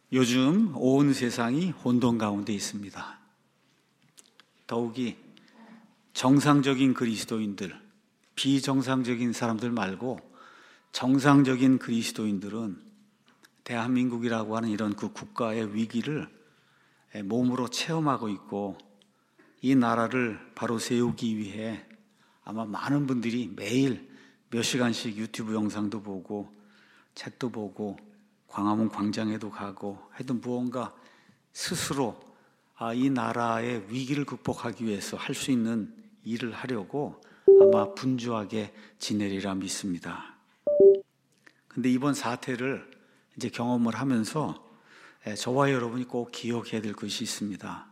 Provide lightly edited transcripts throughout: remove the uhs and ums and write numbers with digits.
요즘 온 세상이 혼돈 가운데 있습니다. 더욱이 정상적인 그리스도인들, 비정상적인 사람들 말고 정상적인 그리스도인들은 대한민국이라고 하는 이런 그 국가의 위기를 몸으로 체험하고 있고, 이 나라를 바로 세우기 위해 아마 많은 분들이 매일 몇 시간씩 유튜브 영상도 보고 책도 보고 광화문 광장에도 가고 하여튼 무언가 스스로 이 나라의 위기를 극복하기 위해서 할 수 있는 일을 하려고 아마 분주하게 지내리라 믿습니다. 근데 이번 사태를 이제 경험을 하면서 저와 여러분이 꼭 기억해야 될 것이 있습니다.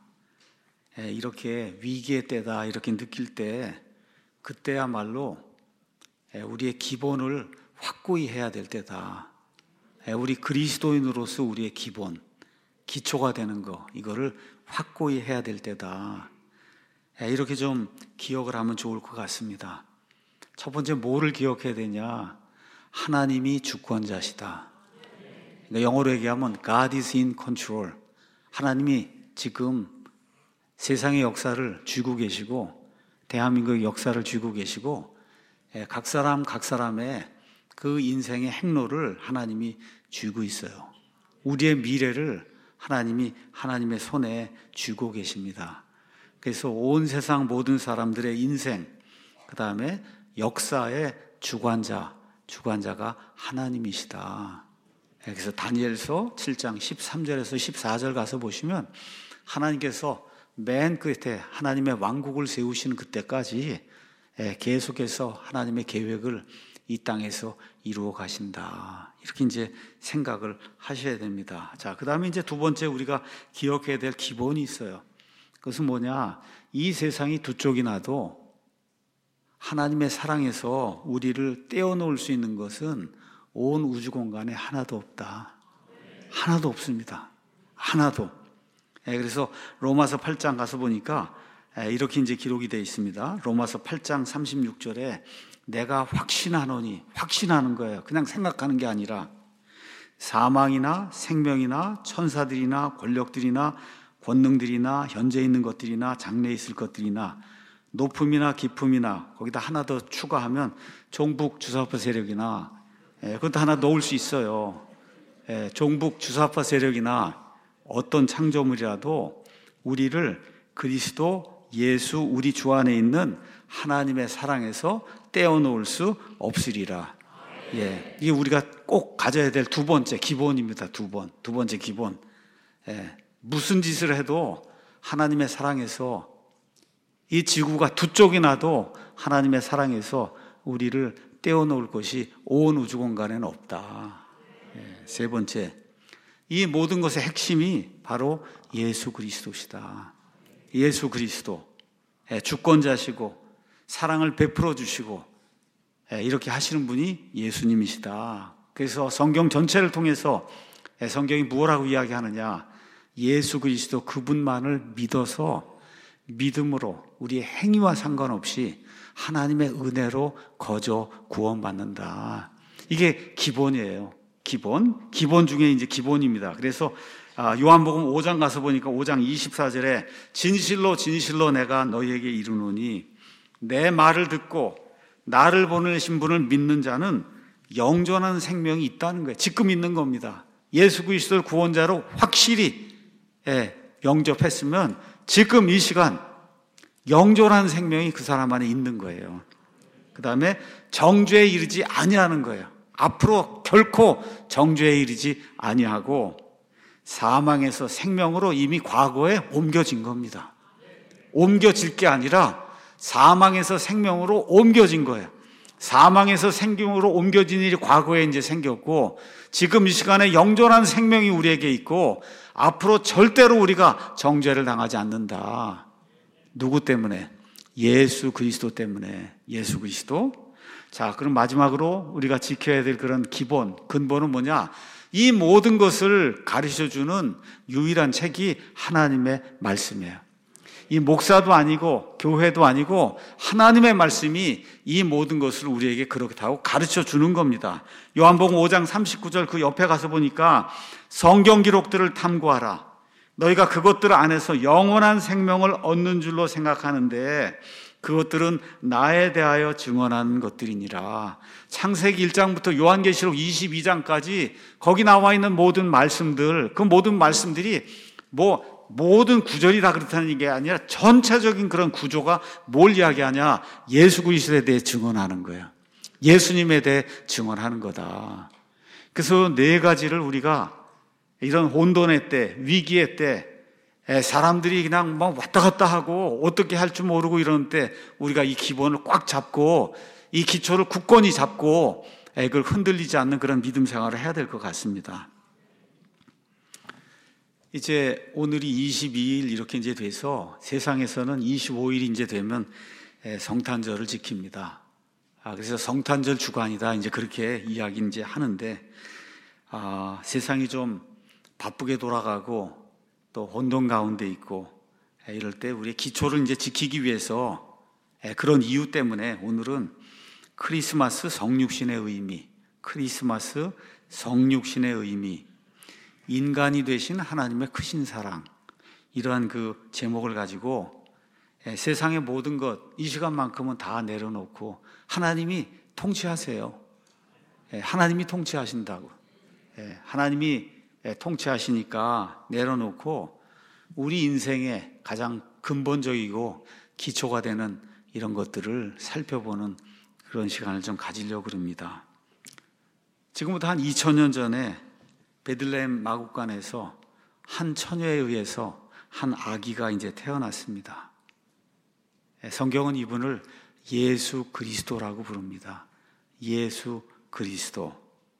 이렇게 위기의 때다 이렇게 느낄 때, 그때야말로 우리의 기본을 확고히 해야 될 때다. 우리 그리스도인으로서 우리의 기본, 기초가 되는 거, 이거를 확고히 해야 될 때다. 이렇게 좀 기억을 하면 좋을 것 같습니다. 첫 번째, 뭐를 기억해야 되냐? 하나님이 주권자시다. 그러니까 영어로 얘기하면 God is in control. 하나님이 지금 세상의 역사를 쥐고 계시고, 대한민국의 역사를 쥐고 계시고, 각 사람의 그 인생의 행로를 하나님이 쥐고 있어요. 우리의 미래를 하나님이 하나님의 손에 쥐고 계십니다. 그래서 온 세상 모든 사람들의 인생, 그 다음에 역사의 주관자가 하나님이시다. 그래서 다니엘서 7장 13절에서 14절 가서 보시면 하나님께서 맨 끝에 하나님의 왕국을 세우시는 그때까지 계속해서 하나님의 계획을 이 땅에서 이루어 가신다. 이렇게 이제 생각을 하셔야 됩니다. 자, 그 다음에 이제 두 번째 우리가 기억해야 될 기본이 있어요. 그것은 뭐냐? 이 세상이 두 쪽이 나도 하나님의 사랑에서 우리를 떼어놓을 수 있는 것은 온 우주 공간에 하나도 없다. 하나도 없습니다. 하나도. 그래서 로마서 8장 가서 보니까 이렇게 이제 기록이 되어 있습니다. 로마서 8장 36절에 내가 확신하노니, 확신하는 거예요. 그냥 생각하는 게 아니라 사망이나 생명이나 천사들이나 권력들이나 권능들이나 현재 있는 것들이나 장래에 있을 것들이나 높음이나 깊음이나, 거기다 하나 더 추가하면 종북 주사파 세력이나, 그것도 하나 넣을 수 있어요. 종북 주사파 세력이나 어떤 창조물이라도 우리를 그리스도 예수 우리 주 안에 있는 하나님의 사랑에서 떼어놓을 수 없으리라. 이게 우리가 꼭 가져야 될 두 번째 기본입니다. 두 번째 기본. 무슨 짓을 해도 하나님의 사랑에서, 이 지구가 두 쪽이 나도 하나님의 사랑에서 우리를 떼어놓을 것이 온 우주 공간에는 없다. 세 번째, 이 모든 것의 핵심이 바로 예수 그리스도시다. 예수 그리스도, 주권자시고 사랑을 베풀어 주시고 이렇게 하시는 분이 예수님이시다. 그래서 성경 전체를 통해서 성경이 무엇라고 이야기하느냐? 예수 그리스도 그분만을 믿어서 믿음으로 우리의 행위와 상관없이 하나님의 은혜로 거저 구원받는다. 이게 기본이에요. 기본 중에 이제 기본입니다. 그래서 요한복음 5장 가서 보니까 5장 24절에 진실로 진실로 내가 너희에게 이르노니 내 말을 듣고 나를 보내신 분을 믿는 자는 영존한 생명이 있다는 거예요. 지금 있는 겁니다. 예수 그리스도를 구원자로 확실히 영접했으면 지금 이 시간 영존한 생명이 그 사람 안에 있는 거예요. 그 다음에 정죄에 이르지 아니하는 거예요. 앞으로 결코 정죄에 이르지 아니하고 사망에서 생명으로 이미 과거에 옮겨진 겁니다. 옮겨질 게 아니라 사망에서 생명으로 옮겨진 거예요. 사망에서 생명으로 옮겨진 일이 과거에 이제 생겼고, 지금 이 시간에 영존한 생명이 우리에게 있고, 앞으로 절대로 우리가 정죄를 당하지 않는다. 누구 때문에? 예수 그리스도 때문에. 예수 그리스도. 자, 그럼 마지막으로 우리가 지켜야 될 그런 기본, 근본은 뭐냐? 이 모든 것을 가르쳐주는 유일한 책이 하나님의 말씀이에요. 이 목사도 아니고 교회도 아니고 하나님의 말씀이 이 모든 것을 우리에게 그렇다고 가르쳐 주는 겁니다. 요한복음 5장 39절 그 옆에 가서 보니까 성경 기록들을 탐구하라. 너희가 그것들 안에서 영원한 생명을 얻는 줄로 생각하는데 그것들은 나에 대하여 증언하는 것들이니라. 창세기 1장부터 요한계시록 22장까지 거기 나와 있는 모든 말씀들, 그 모든 말씀들이 모든 구절이 다 그렇다는 게 아니라 전체적인 그런 구조가 뭘 이야기하냐? 예수 그리스도에 대해 증언하는 거예요. 예수님에 대해 증언하는 거다. 그래서 네 가지를 우리가 이런 혼돈의 때, 위기의 때, 사람들이 그냥 막 왔다 갔다 하고 어떻게 할 줄 모르고 이러는 때 우리가 이 기본을 꽉 잡고 이 기초를 굳건히 잡고 그걸 흔들리지 않는 그런 믿음 생활을 해야 될 것 같습니다. 이제 오늘이 22일 이렇게 이제 돼서 세상에서는 25일이 이제 되면 성탄절을 지킵니다. 그래서 성탄절 주간이다 이제 그렇게 이야기 이제 하는데 세상이 좀 바쁘게 돌아가고 또 혼돈 가운데 있고 이럴 때 우리의 기초를 이제 지키기 위해서 그런 이유 때문에 오늘은 크리스마스 성육신의 의미, 크리스마스 성육신의 의미, 인간이 되신 하나님의 크신 사랑, 이러한 그 제목을 가지고 세상의 모든 것 이 시간만큼은 다 내려놓고 하나님이 통치하세요. 하나님이 통치하신다고. 하나님이 통치하시니까 내려놓고 우리 인생의 가장 근본적이고 기초가 되는 이런 것들을 살펴보는 그런 시간을 좀 가지려고 그럽니다. 지금부터 한 2000년 전에 베들레헴 마국간에서 한 처녀에 의해서 한 아기가 이제 태어났습니다. 성경은 이분을 예수 그리스도라고 부릅니다. 예수 그리스도.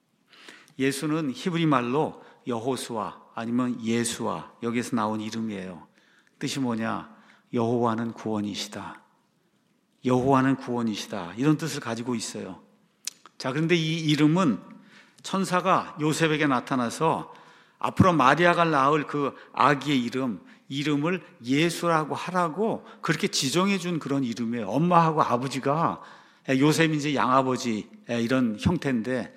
예수는 히브리 말로 여호수아 아니면 예수아, 여기에서 나온 이름이에요. 뜻이 뭐냐? 여호와는 구원이시다. 여호와는 구원이시다. 이런 뜻을 가지고 있어요. 자, 그런데 이 이름은 천사가 요셉에게 나타나서 앞으로 마리아가 낳을 그 아기의 이름을 예수라고 하라고 그렇게 지정해 준 그런 이름이에요. 엄마하고 아버지가 요셉이 이제 양아버지 이런 형태인데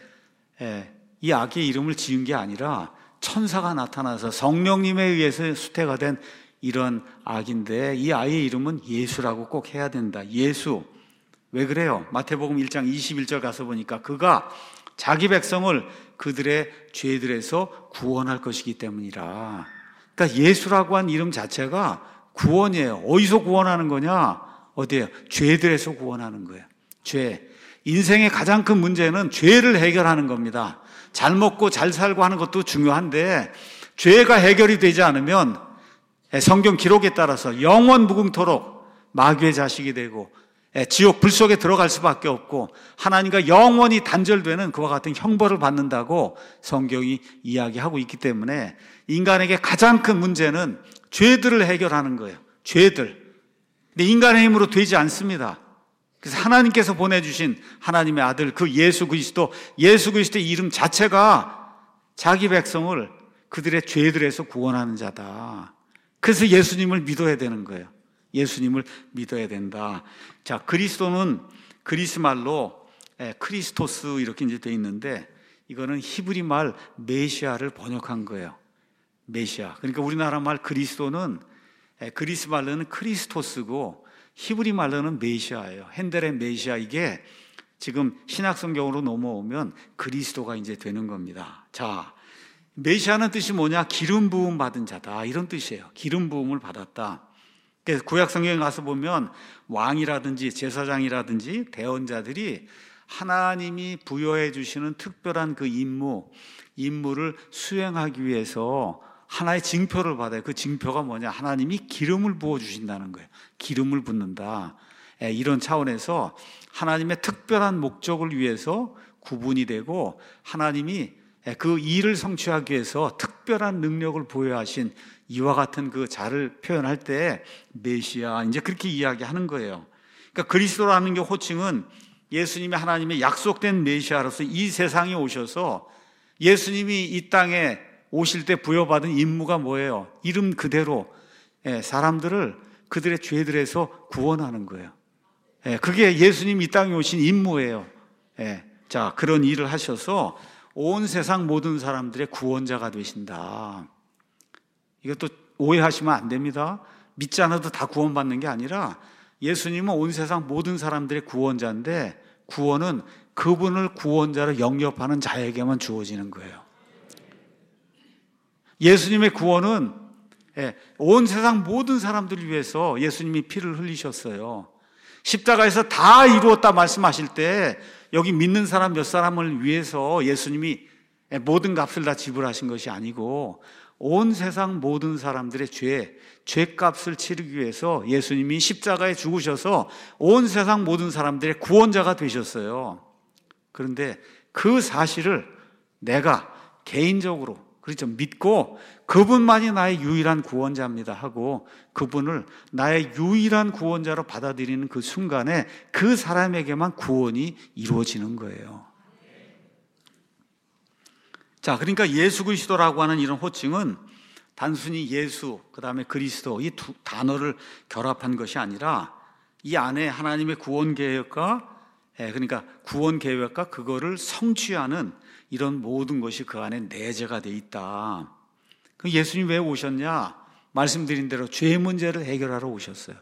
이 아기의 이름을 지은 게 아니라 천사가 나타나서 성령님에 의해서 수태가 된 이런 아기인데 이 아이의 이름은 예수라고 꼭 해야 된다. 예수. 왜 그래요? 마태복음 1장 21절 가서 보니까 그가 자기 백성을 그들의 죄들에서 구원할 것이기 때문이라. 그러니까 예수라고 한 이름 자체가 구원이에요. 어디서 구원하는 거냐? 어디에요? 죄들에서 구원하는 거예요. 죄. 인생의 가장 큰 문제는 죄를 해결하는 겁니다. 잘 먹고 잘 살고 하는 것도 중요한데 죄가 해결이 되지 않으면 성경 기록에 따라서 영원 무궁토록 마귀의 자식이 되고 지옥 불 속에 들어갈 수밖에 없고 하나님과 영원히 단절되는 그와 같은 형벌을 받는다고 성경이 이야기하고 있기 때문에 인간에게 가장 큰 문제는 죄들을 해결하는 거예요. 죄들. 근데 인간의 힘으로 되지 않습니다. 그래서 하나님께서 보내주신 하나님의 아들 그 예수 그리스도의 이름 자체가 자기 백성을 그들의 죄들에서 구원하는 자다. 그래서 예수님을 믿어야 되는 거예요. 예수님을 믿어야 된다. 자, 그리스도는 그리스 말로 크리스토스 이렇게 이제 돼 있는데 이거는 히브리 말 메시아를 번역한 거예요. 메시아. 그러니까 우리나라 말 그리스도는 그리스 말로는 크리스토스고 히브리 말로는 메시아예요. 핸델의 메시아. 이게 지금 신약 성경으로 넘어오면 그리스도가 이제 되는 겁니다. 자, 메시아는 뜻이 뭐냐? 기름 부음 받은 자다. 이런 뜻이에요. 기름 부음을 받았다. 그래서 구약 성경에 가서 보면 왕이라든지 제사장이라든지 대언자들이 하나님이 부여해 주시는 특별한 그 임무를 수행하기 위해서 하나의 징표를 받아요. 그 징표가 뭐냐? 하나님이 기름을 부어주신다는 거예요. 기름을 붓는다. 이런 차원에서 하나님의 특별한 목적을 위해서 구분이 되고 하나님이 그 일을 성취하기 위해서 특별한 능력을 부여하신 이와 같은 그 자를 표현할 때 메시아 이제 그렇게 이야기하는 거예요. 그러니까 그리스도라는 게 호칭은 예수님이 하나님의 약속된 메시아로서 이 세상에 오셔서 예수님이 이 땅에 오실 때 부여받은 임무가 뭐예요? 이름 그대로 사람들을 그들의 죄들에서 구원하는 거예요. 그게 예수님 이 땅에 오신 임무예요. 자, 그런 일을 하셔서 온 세상 모든 사람들의 구원자가 되신다. 이것도 오해하시면 안 됩니다. 믿지 않아도 다 구원받는 게 아니라 예수님은 온 세상 모든 사람들의 구원자인데 구원은 그분을 구원자로 영접하는 자에게만 주어지는 거예요. 예수님의 구원은 온 세상 모든 사람들을 위해서 예수님이 피를 흘리셨어요. 십자가에서 다 이루었다 말씀하실 때 여기 믿는 사람 몇 사람을 위해서 예수님이 모든 값을 다 지불하신 것이 아니고 온 세상 모든 사람들의 죄값을 치르기 위해서 예수님이 십자가에 죽으셔서 온 세상 모든 사람들의 구원자가 되셨어요. 그런데 그 사실을 내가 개인적으로 그렇죠 믿고 그분만이 나의 유일한 구원자입니다 하고 그분을 나의 유일한 구원자로 받아들이는 그 순간에 그 사람에게만 구원이 이루어지는 거예요. 자, 그러니까 예수 그리스도라고 하는 이런 호칭은 단순히 예수, 그 다음에 그리스도 이 두 단어를 결합한 것이 아니라 이 안에 하나님의 구원 계획과 그러니까 구원 계획과 그거를 성취하는 이런 모든 것이 그 안에 내재가 돼 있다. 그럼 예수님 왜 오셨냐? 말씀드린 대로 죄 문제를 해결하러 오셨어요.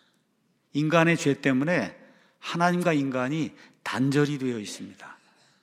인간의 죄 때문에 하나님과 인간이 단절이 되어 있습니다.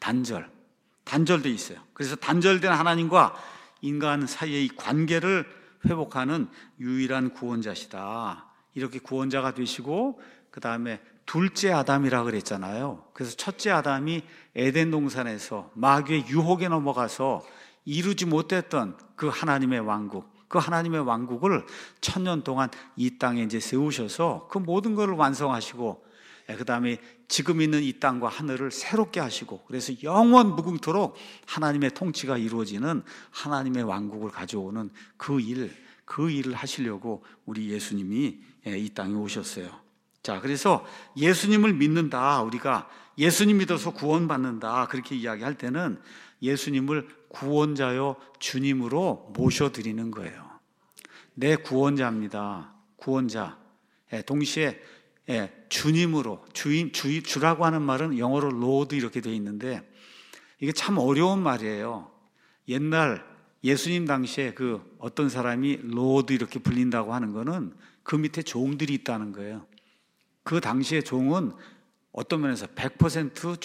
단절되어 있어요. 그래서 단절된 하나님과 인간 사이의 이 관계를 회복하는 유일한 구원자시다. 이렇게 구원자가 되시고 그 다음에 둘째 아담이라고 그랬잖아요. 그래서 첫째 아담이 에덴 동산에서 마귀의 유혹에 넘어가서 이루지 못했던 그 하나님의 왕국, 그 하나님의 왕국을 1000년 동안 이 땅에 이제 세우셔서 그 모든 것을 완성하시고 그 다음에 지금 있는 이 땅과 하늘을 새롭게 하시고 그래서 영원 무궁토록 하나님의 통치가 이루어지는 하나님의 왕국을 가져오는 그 일을 하시려고 우리 예수님이 이 땅에 오셨어요. 자, 그래서 예수님을 믿는다, 우리가 예수님 믿어서 구원받는다 그렇게 이야기할 때는 예수님을 구원자요 주님으로 모셔드리는 거예요. 내 구원자입니다. 구원자. 동시에 주님으로 주라고 하는 말은 영어로 Lord 이렇게 되어 있는데 이게 참 어려운 말이에요. 옛날 예수님 당시에 그 어떤 사람이 Lord 이렇게 불린다고 하는 거는 그 밑에 종들이 있다는 거예요. 그 당시의 종은 어떤 면에서 100%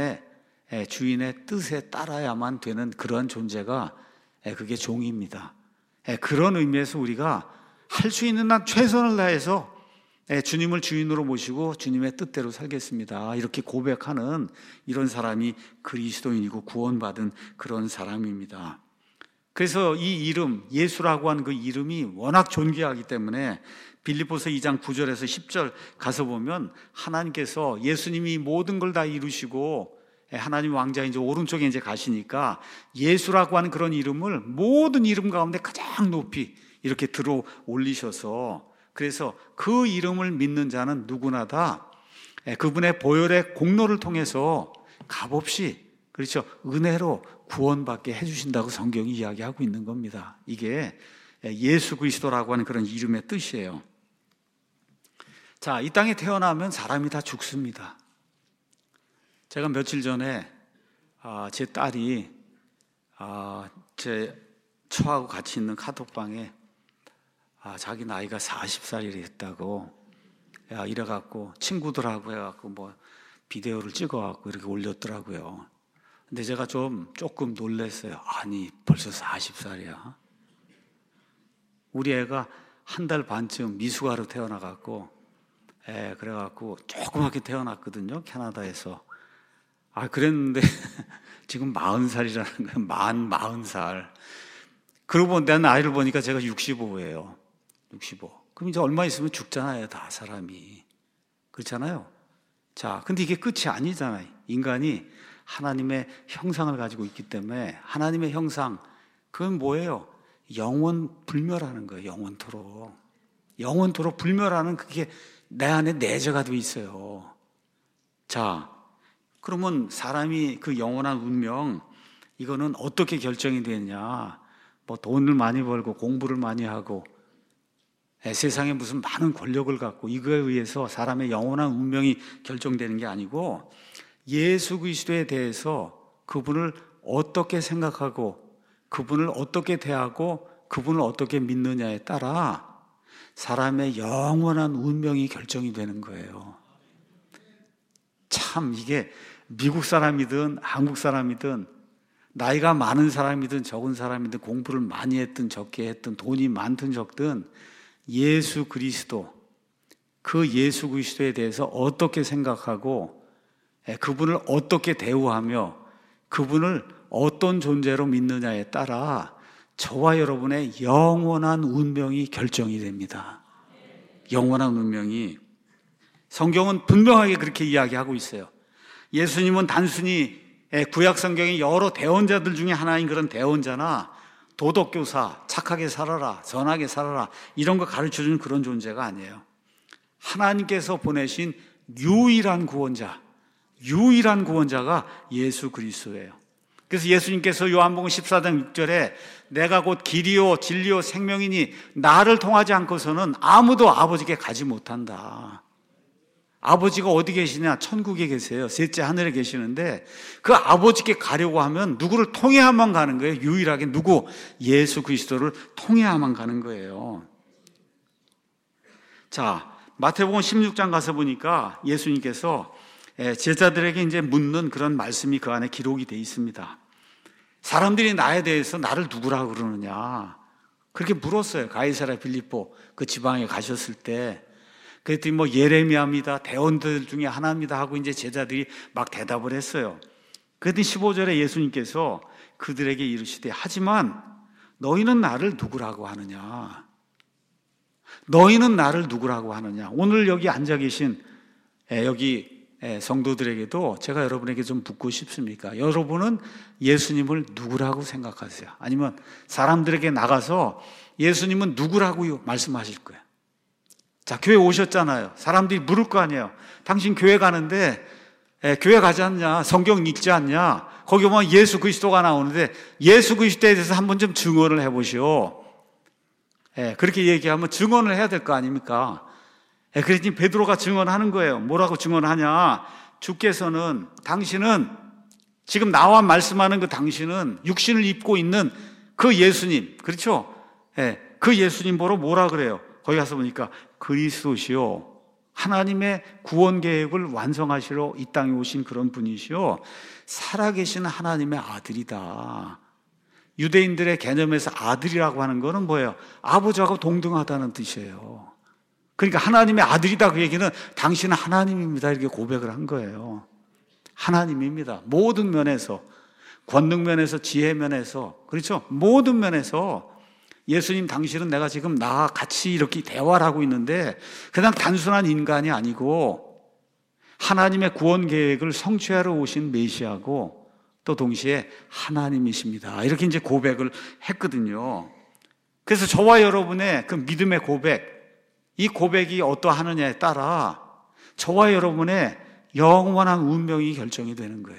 주인의 뜻에 따라야만 되는 그런 존재가 그게 종입니다. 그런 의미에서 우리가 할 수 있는 한 최선을 다해서 주님을 주인으로 모시고 주님의 뜻대로 살겠습니다. 이렇게 고백하는 이런 사람이 그리스도인이고 구원받은 그런 사람입니다. 그래서 이 이름, 예수라고 하는 그 이름이 워낙 존귀하기 때문에 빌립보서 2장 9절에서 10절 가서 보면 하나님께서 예수님이 모든 걸 다 이루시고 하나님 왕자 이제 오른쪽에 이제 가시니까 예수라고 하는 그런 이름을 모든 이름 가운데 가장 높이 이렇게 들어 올리셔서 그래서 그 이름을 믿는 자는 누구나 다 그분의 보혈의 공로를 통해서 값없이 그렇죠 은혜로 구원받게 해주신다고 성경이 이야기하고 있는 겁니다. 이게 예수 그리스도라고 하는 그런 이름의 뜻이에요. 자, 이 땅에 태어나면 사람이 다 죽습니다. 제가 며칠 전에 제 딸이 제 처하고 같이 있는 카톡방에 자기 나이가 40살이 됐다고 이래갖고 친구들하고 해갖고 뭐 비디오를 찍어갖고 이렇게 올렸더라고요. 근데 제가 조금 놀랐어요. 아니 벌써 40살이야. 우리 애가 한 달 반쯤 미숙아로 태어나갖고 그래갖고 조그맣게 태어났거든요. 캐나다에서. 그랬는데 지금 40살이라는 거예요. 40살. 그러고 내 나이를 보니까 제가 65예요. 65. 그럼 이제 얼마 있으면 죽잖아요, 다 사람이. 그렇잖아요. 자, 근데 이게 끝이 아니잖아요. 인간이 하나님의 형상을 가지고 있기 때문에 하나님의 형상, 그건 뭐예요? 영원 불멸하는 거예요, 영원토록. 영원토록 불멸하는 그게 내 안에 내재가 돼 있어요. 자, 그러면 사람이 그 영원한 운명, 이거는 어떻게 결정이 되느냐? 뭐 돈을 많이 벌고 공부를 많이 하고 세상에 무슨 많은 권력을 갖고 이거에 의해서 사람의 영원한 운명이 결정되는 게 아니고 예수 그리스도에 대해서 그분을 어떻게 생각하고 그분을 어떻게 대하고 그분을 어떻게 믿느냐에 따라 사람의 영원한 운명이 결정이 되는 거예요. 참 이게 미국 사람이든 한국 사람이든 나이가 많은 사람이든 적은 사람이든 공부를 많이 했든 적게 했든 돈이 많든 적든 예수 그리스도, 그 예수 그리스도에 대해서 어떻게 생각하고 그분을 어떻게 대우하며 그분을 어떤 존재로 믿느냐에 따라 저와 여러분의 영원한 운명이 결정이 됩니다. 영원한 운명이. 성경은 분명하게 그렇게 이야기하고 있어요. 예수님은 단순히 구약 성경의 여러 대언자들 중에 하나인 그런 대언자나 도덕교사, 착하게 살아라, 선하게 살아라 이런 거 가르쳐주는 그런 존재가 아니에요. 하나님께서 보내신 유일한 구원자, 유일한 구원자가 예수 그리스도예요. 그래서 예수님께서 요한복음 14장 6절에 내가 곧 길이요 진리요 생명이니 나를 통하지 않고서는 아무도 아버지께 가지 못한다. 아버지가 어디 계시냐? 천국에 계세요. 셋째 하늘에 계시는데 그 아버지께 가려고 하면 누구를 통해야만 가는 거예요. 유일하게 누구? 예수 그리스도를 통해야만 가는 거예요. 자, 마태복음 16장 가서 보니까 예수님께서 제자들에게 이제 묻는 그런 말씀이 그 안에 기록이 되어 있습니다. 사람들이 나에 대해서 나를 누구라고 그러느냐? 그렇게 물었어요. 가이사랴 빌립보 그 지방에 가셨을 때. 그랬더니 뭐 예레미야입니다. 대언들 중에 하나입니다 하고 이제 제자들이 막 대답을 했어요. 그랬더니 15절에 예수님께서 그들에게 이르시되 하지만 너희는 나를 누구라고 하느냐? 너희는 나를 누구라고 하느냐? 오늘 여기 앉아 계신 여기 성도들에게도 제가 여러분에게 좀 묻고 싶습니까? 여러분은 예수님을 누구라고 생각하세요? 아니면 사람들에게 나가서 예수님은 누구라고 말씀하실 거예요? 자, 교회 오셨잖아요. 사람들이 물을 거 아니에요. 당신 교회 가는데 교회 가지 않냐? 성경 읽지 않냐? 거기 보면 예수 그리스도가 나오는데 예수 그리스도에 대해서 한번 좀 증언을 해보시오. 그렇게 얘기하면 증언을 해야 될 거 아닙니까? 그랬더니 베드로가 증언하는 거예요. 뭐라고 증언하냐? 주께서는, 당신은, 지금 나와 말씀하는 그 당신은 육신을 입고 있는 그 예수님, 그렇죠? 그 예수님 보러 뭐라 그래요? 거기 가서 보니까 그리스도시요, 하나님의 구원 계획을 완성하시러 이 땅에 오신 그런 분이시요, 살아계신 하나님의 아들이다. 유대인들의 개념에서 아들이라고 하는 거는 뭐예요? 아버지하고 동등하다는 뜻이에요. 그러니까 하나님의 아들이다 그 얘기는 당신은 하나님입니다 이렇게 고백을 한 거예요. 하나님입니다. 모든 면에서, 권능 면에서, 지혜 면에서, 그렇죠? 모든 면에서 예수님 당신은 내가 지금 나와 같이 이렇게 대화를 하고 있는데 그냥 단순한 인간이 아니고 하나님의 구원 계획을 성취하러 오신 메시아고 또 동시에 하나님이십니다. 이렇게 이제 고백을 했거든요. 그래서 저와 여러분의 그 믿음의 고백, 이 고백이 어떠하느냐에 따라 저와 여러분의 영원한 운명이 결정이 되는 거예요.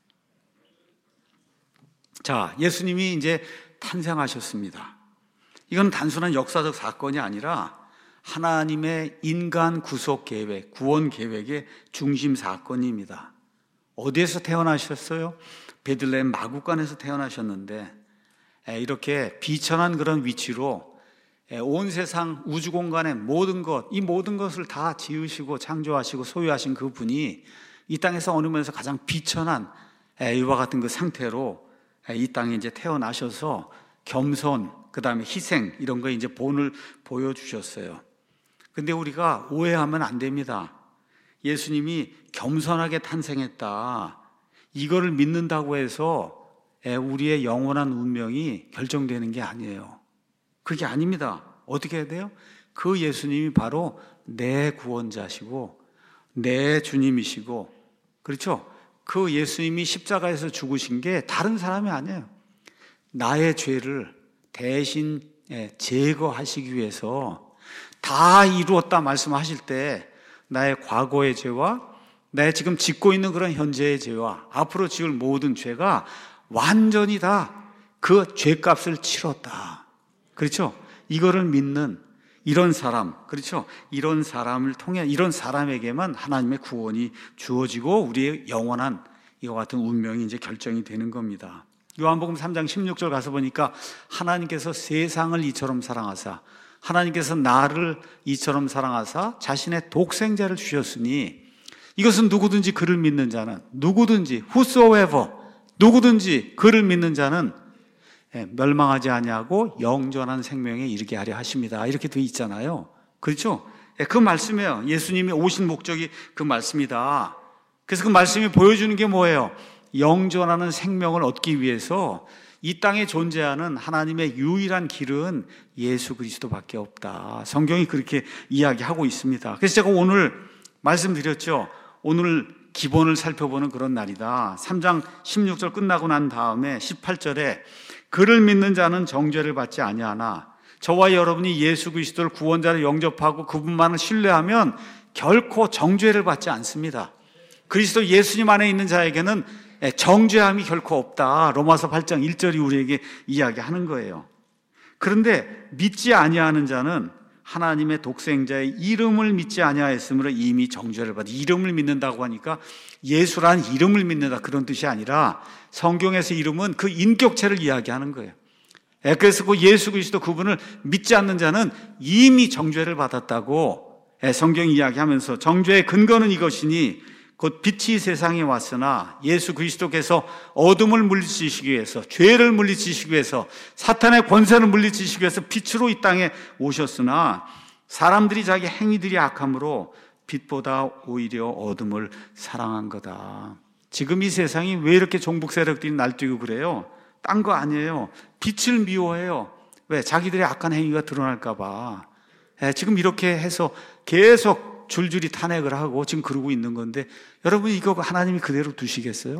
자, 예수님이 이제 탄생하셨습니다. 이건 단순한 역사적 사건이 아니라 하나님의 인간 구속 계획, 구원 계획의 중심 사건입니다. 어디에서 태어나셨어요? 베들레헴 마구간에서 태어나셨는데 이렇게 비천한 그런 위치로 온 세상 우주 공간의 모든 것, 이 모든 것을 다 지으시고 창조하시고 소유하신 그 분이 이 땅에서 어느 면에서 가장 비천한 이와 같은 그 상태로 이 땅에 이제 태어나셔서 겸손, 그 다음에 희생 이런 거 이제 본을 보여주셨어요. 근데 우리가 오해하면 안 됩니다. 예수님이 겸손하게 탄생했다, 이거를 믿는다고 해서 우리의 영원한 운명이 결정되는 게 아니에요. 그게 아닙니다. 어떻게 해야 돼요? 그 예수님이 바로 내 구원자시고 내 주님이시고, 그렇죠? 그 예수님이 십자가에서 죽으신 게 다른 사람이 아니에요. 나의 죄를 대신 제거하시기 위해서 다 이루었다 말씀하실 때 나의 과거의 죄와 나의 지금 짓고 있는 그런 현재의 죄와 앞으로 지을 모든 죄가 완전히 다 그 죄값을 치렀다. 그렇죠? 이거를 믿는, 이런 사람, 그렇죠? 이런 사람을 통해 이런 사람에게만 하나님의 구원이 주어지고 우리의 영원한 이와 같은 운명이 이제 결정이 되는 겁니다. 요한복음 3장 16절 가서 보니까 하나님께서 세상을 이처럼 사랑하사 하나님께서 나를 이처럼 사랑하사 자신의 독생자를 주셨으니 이것은 누구든지 그를 믿는 자는 누구든지 whosoever 누구든지 그를 믿는 자는 멸망하지 아니하고 영존한 생명에 이르게 하려 하십니다. 이렇게 되어 있잖아요. 그렇죠? 그 말씀이에요. 예수님이 오신 목적이 그 말씀이다. 그래서 그 말씀이 보여주는 게 뭐예요? 영존하는 생명을 얻기 위해서 이 땅에 존재하는 하나님의 유일한 길은 예수 그리스도밖에 없다. 성경이 그렇게 이야기하고 있습니다. 그래서 제가 오늘 말씀드렸죠. 오늘 기본을 살펴보는 그런 날이다. 3장 16절 끝나고 난 다음에 18절에 그를 믿는 자는 정죄를 받지 아니하나 저와 여러분이 예수 그리스도를 구원자로 영접하고 그분만을 신뢰하면 결코 정죄를 받지 않습니다. 그리스도 예수님 안에 있는 자에게는 정죄함이 결코 없다. 로마서 8장 1절이 우리에게 이야기하는 거예요. 그런데 믿지 아니하는 자는 하나님의 독생자의 이름을 믿지 아니하였으므로 이미 정죄를 받아. 이름을 믿는다고 하니까 예수란 이름을 믿는다 그런 뜻이 아니라 성경에서 이름은 그 인격체를 이야기하는 거예요. 그래서 그 예수 그리스도 그분을 믿지 않는 자는 이미 정죄를 받았다고 성경이 이야기하면서 정죄의 근거는 이것이니 곧 빛이 세상에 왔으나 예수 그리스도께서 어둠을 물리치시기 위해서 죄를 물리치시기 위해서 사탄의 권세를 물리치시기 위해서 빛으로 이 땅에 오셨으나 사람들이 자기 행위들이 악함으로 빛보다 오히려 어둠을 사랑한 거다. 지금 이 세상이 왜 이렇게 종북 세력들이 날뛰고 그래요? 딴 거 아니에요. 빛을 미워해요. 왜? 자기들의 악한 행위가 드러날까 봐. 지금 이렇게 해서 계속 줄줄이 탄핵을 하고 지금 그러고 있는 건데 여러분 이거 하나님이 그대로 두시겠어요?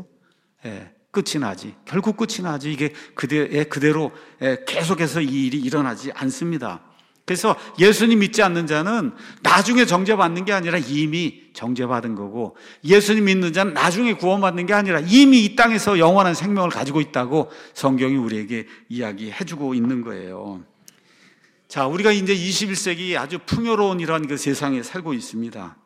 끝이 나지. 결국 끝이 나지. 이게 그대로 계속해서 이 일이 일어나지 않습니다. 그래서 예수님 믿지 않는 자는 나중에 정죄받는 게 아니라 이미 정죄받은 거고 예수님 믿는 자는 나중에 구원받는 게 아니라 이미 이 땅에서 영원한 생명을 가지고 있다고 성경이 우리에게 이야기해주고 있는 거예요. 자, 우리가 이제 21세기 아주 풍요로운 이러한 그 세상에 살고 있습니다.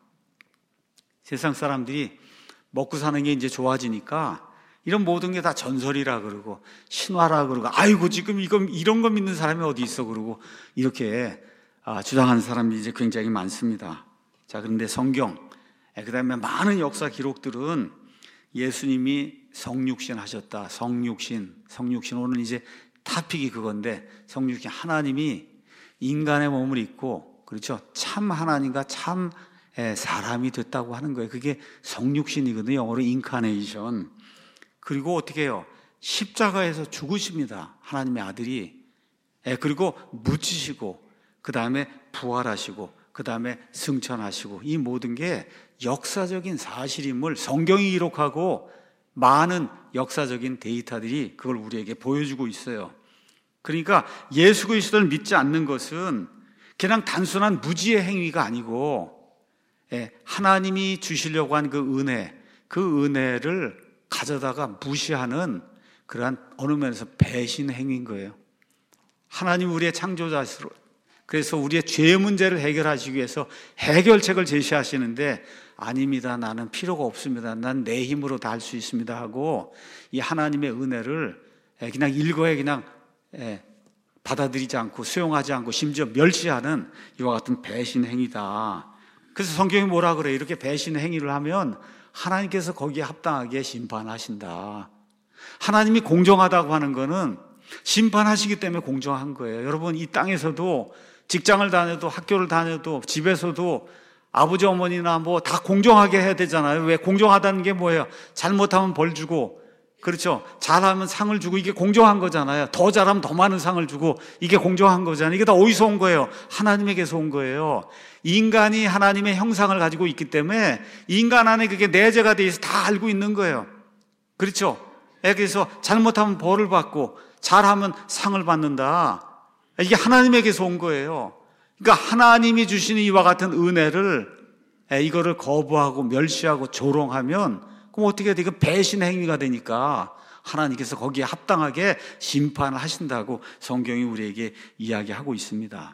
세상 사람들이 먹고 사는 게 이제 좋아지니까 이런 모든 게 다 전설이라 그러고 신화라 그러고 아이고 지금 이런 거 믿는 사람이 어디 있어 그러고 이렇게 주장하는 사람들이 이제 굉장히 많습니다. 자, 그런데 성경 그다음에 많은 역사 기록들은 예수님이 성육신 하셨다. 성육신 오늘 이제 타픽이 그건데 성육신 하나님이 인간의 몸을 입고 그렇죠. 참 하나님과 참 사람이 됐다고 하는 거예요. 그게 성육신이거든요. 영어로 인카네이션. 그리고 어떻게 해요? 십자가에서 죽으십니다. 하나님의 아들이. 그리고 묻히시고 그 다음에 부활하시고 그 다음에 승천하시고 이 모든 게 역사적인 사실임을 성경이 기록하고 많은 역사적인 데이터들이 그걸 우리에게 보여주고 있어요. 그러니까 예수 그리스도를 믿지 않는 것은 그냥 단순한 무지의 행위가 아니고 하나님이 주시려고 한 그 은혜를 가져다가 무시하는 그러한 어느 면에서 배신 행위인 거예요. 하나님 우리의 창조자시로 그래서 우리의 죄 문제를 해결하시기 위해서 해결책을 제시하시는데 아닙니다. 나는 필요가 없습니다. 난 내 힘으로 다 할 수 있습니다 하고 이 하나님의 은혜를 그냥 일거에 그냥 받아들이지 않고 수용하지 않고 심지어 멸시하는 이와 같은 배신 행위다. 그래서 성경이 뭐라 그래요? 이렇게 배신 행위를 하면 하나님께서 거기에 합당하게 심판하신다. 하나님이 공정하다고 하는 거는 심판하시기 때문에 공정한 거예요. 여러분 이 땅에서도 직장을 다녀도 학교를 다녀도 집에서도 아버지 어머니나 뭐 다 공정하게 해야 되잖아요. 왜? 공정하다는 게 뭐예요? 잘못하면 벌 주고 그렇죠. 잘하면 상을 주고 이게 공정한 거잖아요. 더 잘하면 더 많은 상을 주고 이게 공정한 거잖아요. 이게 다 어디서 온 거예요? 하나님에게서 온 거예요. 인간이 하나님의 형상을 가지고 있기 때문에 인간 안에 그게 내재가 돼 있어 다 알고 있는 거예요. 그렇죠. 그래서 잘못하면 벌을 받고 잘하면 상을 받는다. 이게 하나님에게서 온 거예요. 그러니까 하나님이 주시는 이와 같은 은혜를 이거를 거부하고 멸시하고 조롱하면 그럼 어떻게 돼? 이거 배신 행위가 되니까 하나님께서 거기에 합당하게 심판을 하신다고 성경이 우리에게 이야기하고 있습니다.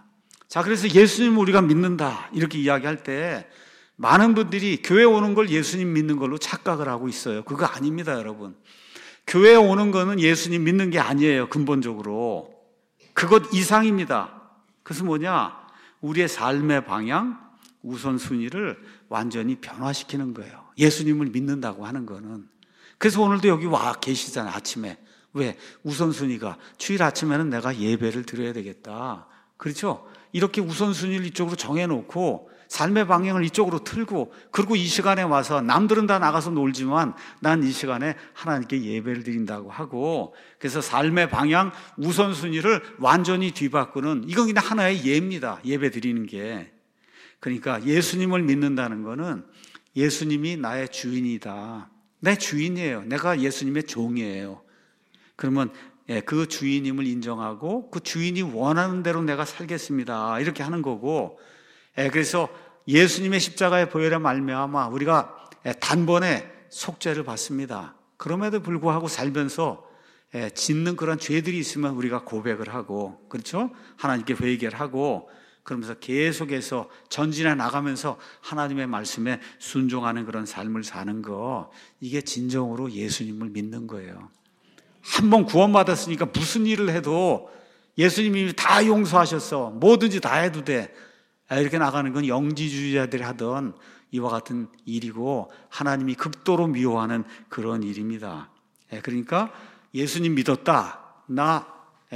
자, 그래서 예수님을 우리가 믿는다 이렇게 이야기할 때 많은 분들이 교회 오는 걸 예수님 믿는 걸로 착각을 하고 있어요. 그거 아닙니다, 여러분. 교회 오는 거는 예수님 믿는 게 아니에요, 근본적으로. 그것 이상입니다. 그래서 뭐냐? 우리의 삶의 방향, 우선순위를 완전히 변화시키는 거예요. 예수님을 믿는다고 하는 거는. 그래서 오늘도 여기 와 계시잖아요, 아침에. 왜? 우선순위가 주일 아침에는 내가 예배를 드려야 되겠다. 그렇죠? 이렇게 우선순위를 이쪽으로 정해놓고 삶의 방향을 이쪽으로 틀고, 그리고 이 시간에 와서 남들은 다 나가서 놀지만 난 이 시간에 하나님께 예배를 드린다고 하고, 그래서 삶의 방향, 우선순위를 완전히 뒤바꾸는, 이건 그냥 하나의 예입니다. 예배 드리는 게. 그러니까 예수님을 믿는다는 거는 예수님이 나의 주인이다. 내 주인이에요. 내가 예수님의 종이에요. 그러면 그 주인임을 인정하고 그 주인이 원하는 대로 내가 살겠습니다. 이렇게 하는 거고, 그래서 예수님의 십자가의 보혈에 말미암아 우리가 단번에 속죄를 받습니다. 그럼에도 불구하고 살면서 짓는 그런 죄들이 있으면 우리가 고백을 하고, 그렇죠? 하나님께 회개를 하고, 그러면서 계속해서 전진해 나가면서 하나님의 말씀에 순종하는 그런 삶을 사는 거, 이게 진정으로 예수님을 믿는 거예요. 한번 구원받았으니까 무슨 일을 해도 예수님이 다 용서하셨어, 뭐든지 다 해도 돼, 이렇게 나가는 건 영지주의자들이 하던 이와 같은 일이고 하나님이 극도로 미워하는 그런 일입니다. 그러니까 예수님 믿었다, 나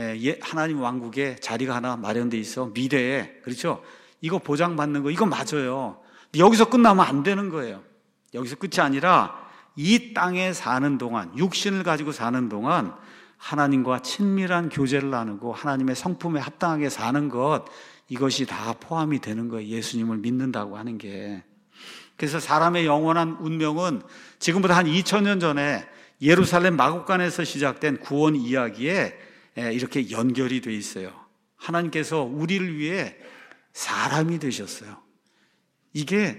하나님 왕국에 자리가 하나 마련돼 있어, 미래에, 그렇죠? 이거 보장받는 거, 이거 맞아요. 여기서 끝나면 안 되는 거예요. 여기서 끝이 아니라 이 땅에 사는 동안, 육신을 가지고 사는 동안 하나님과 친밀한 교제를 나누고 하나님의 성품에 합당하게 사는 것, 이것이 다 포함이 되는 거예요. 예수님을 믿는다고 하는 게. 그래서 사람의 영원한 운명은 지금부터 한 2000년 전에 예루살렘 마국간에서 시작된 구원 이야기에 이렇게 연결이 돼 있어요. 하나님께서 우리를 위해 사람이 되셨어요. 이게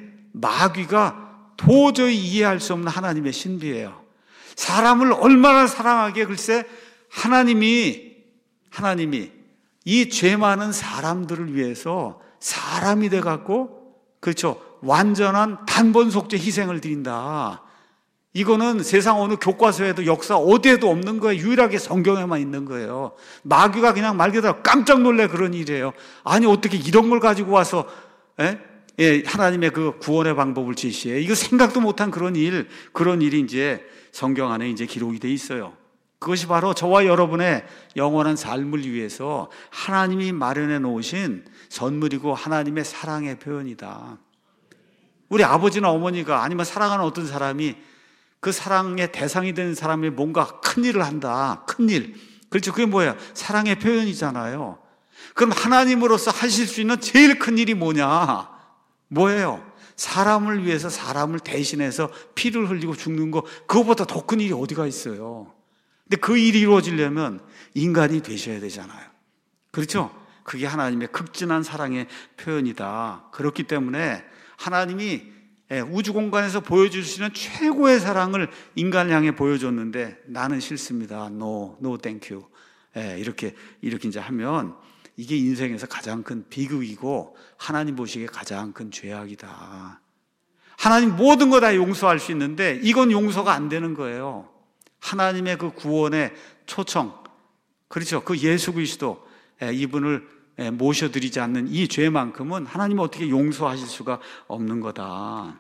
마귀가 도저히 이해할 수 없는 하나님의 신비예요. 사람을 얼마나 사랑하기에, 글쎄 하나님이 이 죄 많은 사람들을 위해서 사람이 돼갖고, 그렇죠, 완전한 단번 속죄 희생을 드린다. 이거는 세상 어느 교과서에도 역사 어디에도 없는 거예요. 유일하게 성경에만 있는 거예요. 마귀가 그냥 말 그대로 깜짝 놀래 그런 일이에요. 아니 어떻게 이런 걸 가지고 와서 하나님의 그 구원의 방법을 제시해. 이거 생각도 못한 그런 일이 이제 성경 안에 이제 기록이 돼 있어요. 그것이 바로 저와 여러분의 영원한 삶을 위해서 하나님이 마련해 놓으신 선물이고 하나님의 사랑의 표현이다. 우리 아버지나 어머니가, 아니면 사랑하는 어떤 사람이 그 사랑의 대상이 되는 사람이 뭔가 큰 일을 한다. 큰 일. 그렇죠. 그게 뭐예요? 사랑의 표현이잖아요. 그럼 하나님으로서 하실 수 있는 제일 큰 일이 뭐냐? 뭐예요? 사람을 위해서 사람을 대신해서 피를 흘리고 죽는 거, 그거보다 더 큰 일이 어디가 있어요? 근데 그 일이 이루어지려면 인간이 되셔야 되잖아요. 그렇죠? 그게 하나님의 극진한 사랑의 표현이다. 그렇기 때문에 하나님이 우주 공간에서 보여줄 수 있는 최고의 사랑을 인간을 향해 보여줬는데, 나는 싫습니다. No thank you. 이렇게 이제 하면 이게 인생에서 가장 큰 비극이고 하나님 보시기에 가장 큰 죄악이다. 하나님 모든 거 다 용서할 수 있는데 이건 용서가 안 되는 거예요. 하나님의 그 구원의 초청, 그렇죠, 그 예수 그리스도, 이분을 모셔드리지 않는 이 죄만큼은 하나님은 어떻게 용서하실 수가 없는 거다.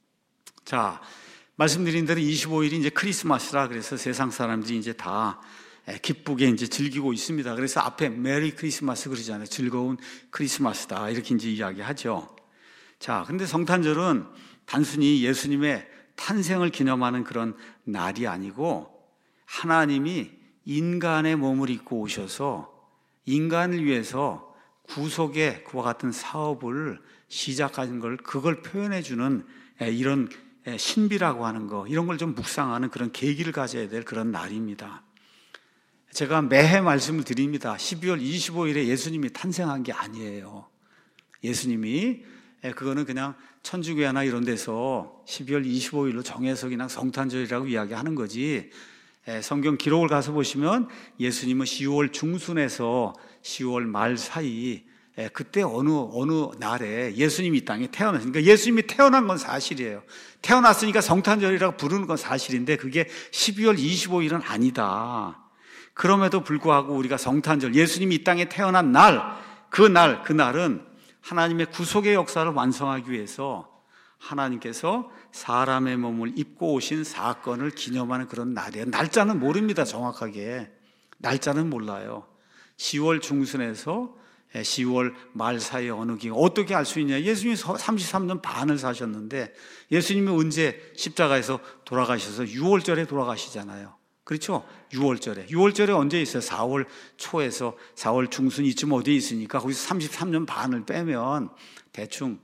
자, 말씀드린 대로 25일이 이제 크리스마스라 그래서 세상 사람들이 이제 다 기쁘게 이제 즐기고 있습니다. 그래서 앞에 메리 크리스마스 그러잖아요. 즐거운 크리스마스다. 이렇게 이제 이야기하죠. 자, 근데 성탄절은 단순히 예수님의 탄생을 기념하는 그런 날이 아니고 하나님이 인간의 몸을 입고 오셔서 인간을 위해서 구속의 그와 같은 사업을 시작하는 걸, 그걸 표현해주는 이런 신비라고 하는 거, 이런 걸 좀 묵상하는 그런 계기를 가져야 될 그런 날입니다. 제가 매해 말씀을 드립니다. 12월 25일에 예수님이 탄생한 게 아니에요. 예수님이 그거는 그냥 천주교회나 이런 데서 12월 25일로 정해서 그냥 성탄절이라고 이야기하는 거지, 성경 기록을 가서 보시면 예수님은 10월 중순에서 10월 말 사이 그때 어느 날에 예수님이 이 땅에 태어났으니까 예수님이 태어난 건 사실이에요. 태어났으니까 성탄절이라고 부르는 건 사실인데 그게 12월 25일은 아니다. 그럼에도 불구하고 우리가 성탄절, 예수님이 이 땅에 태어난 날, 그날은 하나님의 구속의 역사를 완성하기 위해서 하나님께서 사람의 몸을 입고 오신 사건을 기념하는 그런 날이에요. 날짜는 모릅니다, 정확하게. 날짜는 몰라요. 10월 중순에서 10월 말 사이에 어느 기간, 어떻게 알 수 있냐? 예수님이 33년 반을 사셨는데 예수님이 언제 십자가에서 돌아가셔서 6월절에 돌아가시잖아요. 그렇죠? 6월절에 언제 있어요? 4월 초에서 4월 중순 이쯤 어디에 있으니까 거기서 33년 반을 빼면 대충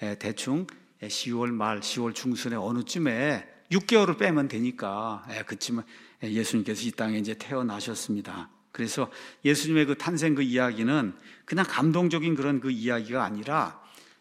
10월 말, 10월 중순에 어느쯤에 6개월을 빼면 되니까 그쯤에 예수님께서 이 땅에 이제 태어나셨습니다. 그래서 예수님의 그 탄생 그 이야기는 그냥 감동적인 그런 그 이야기가 아니라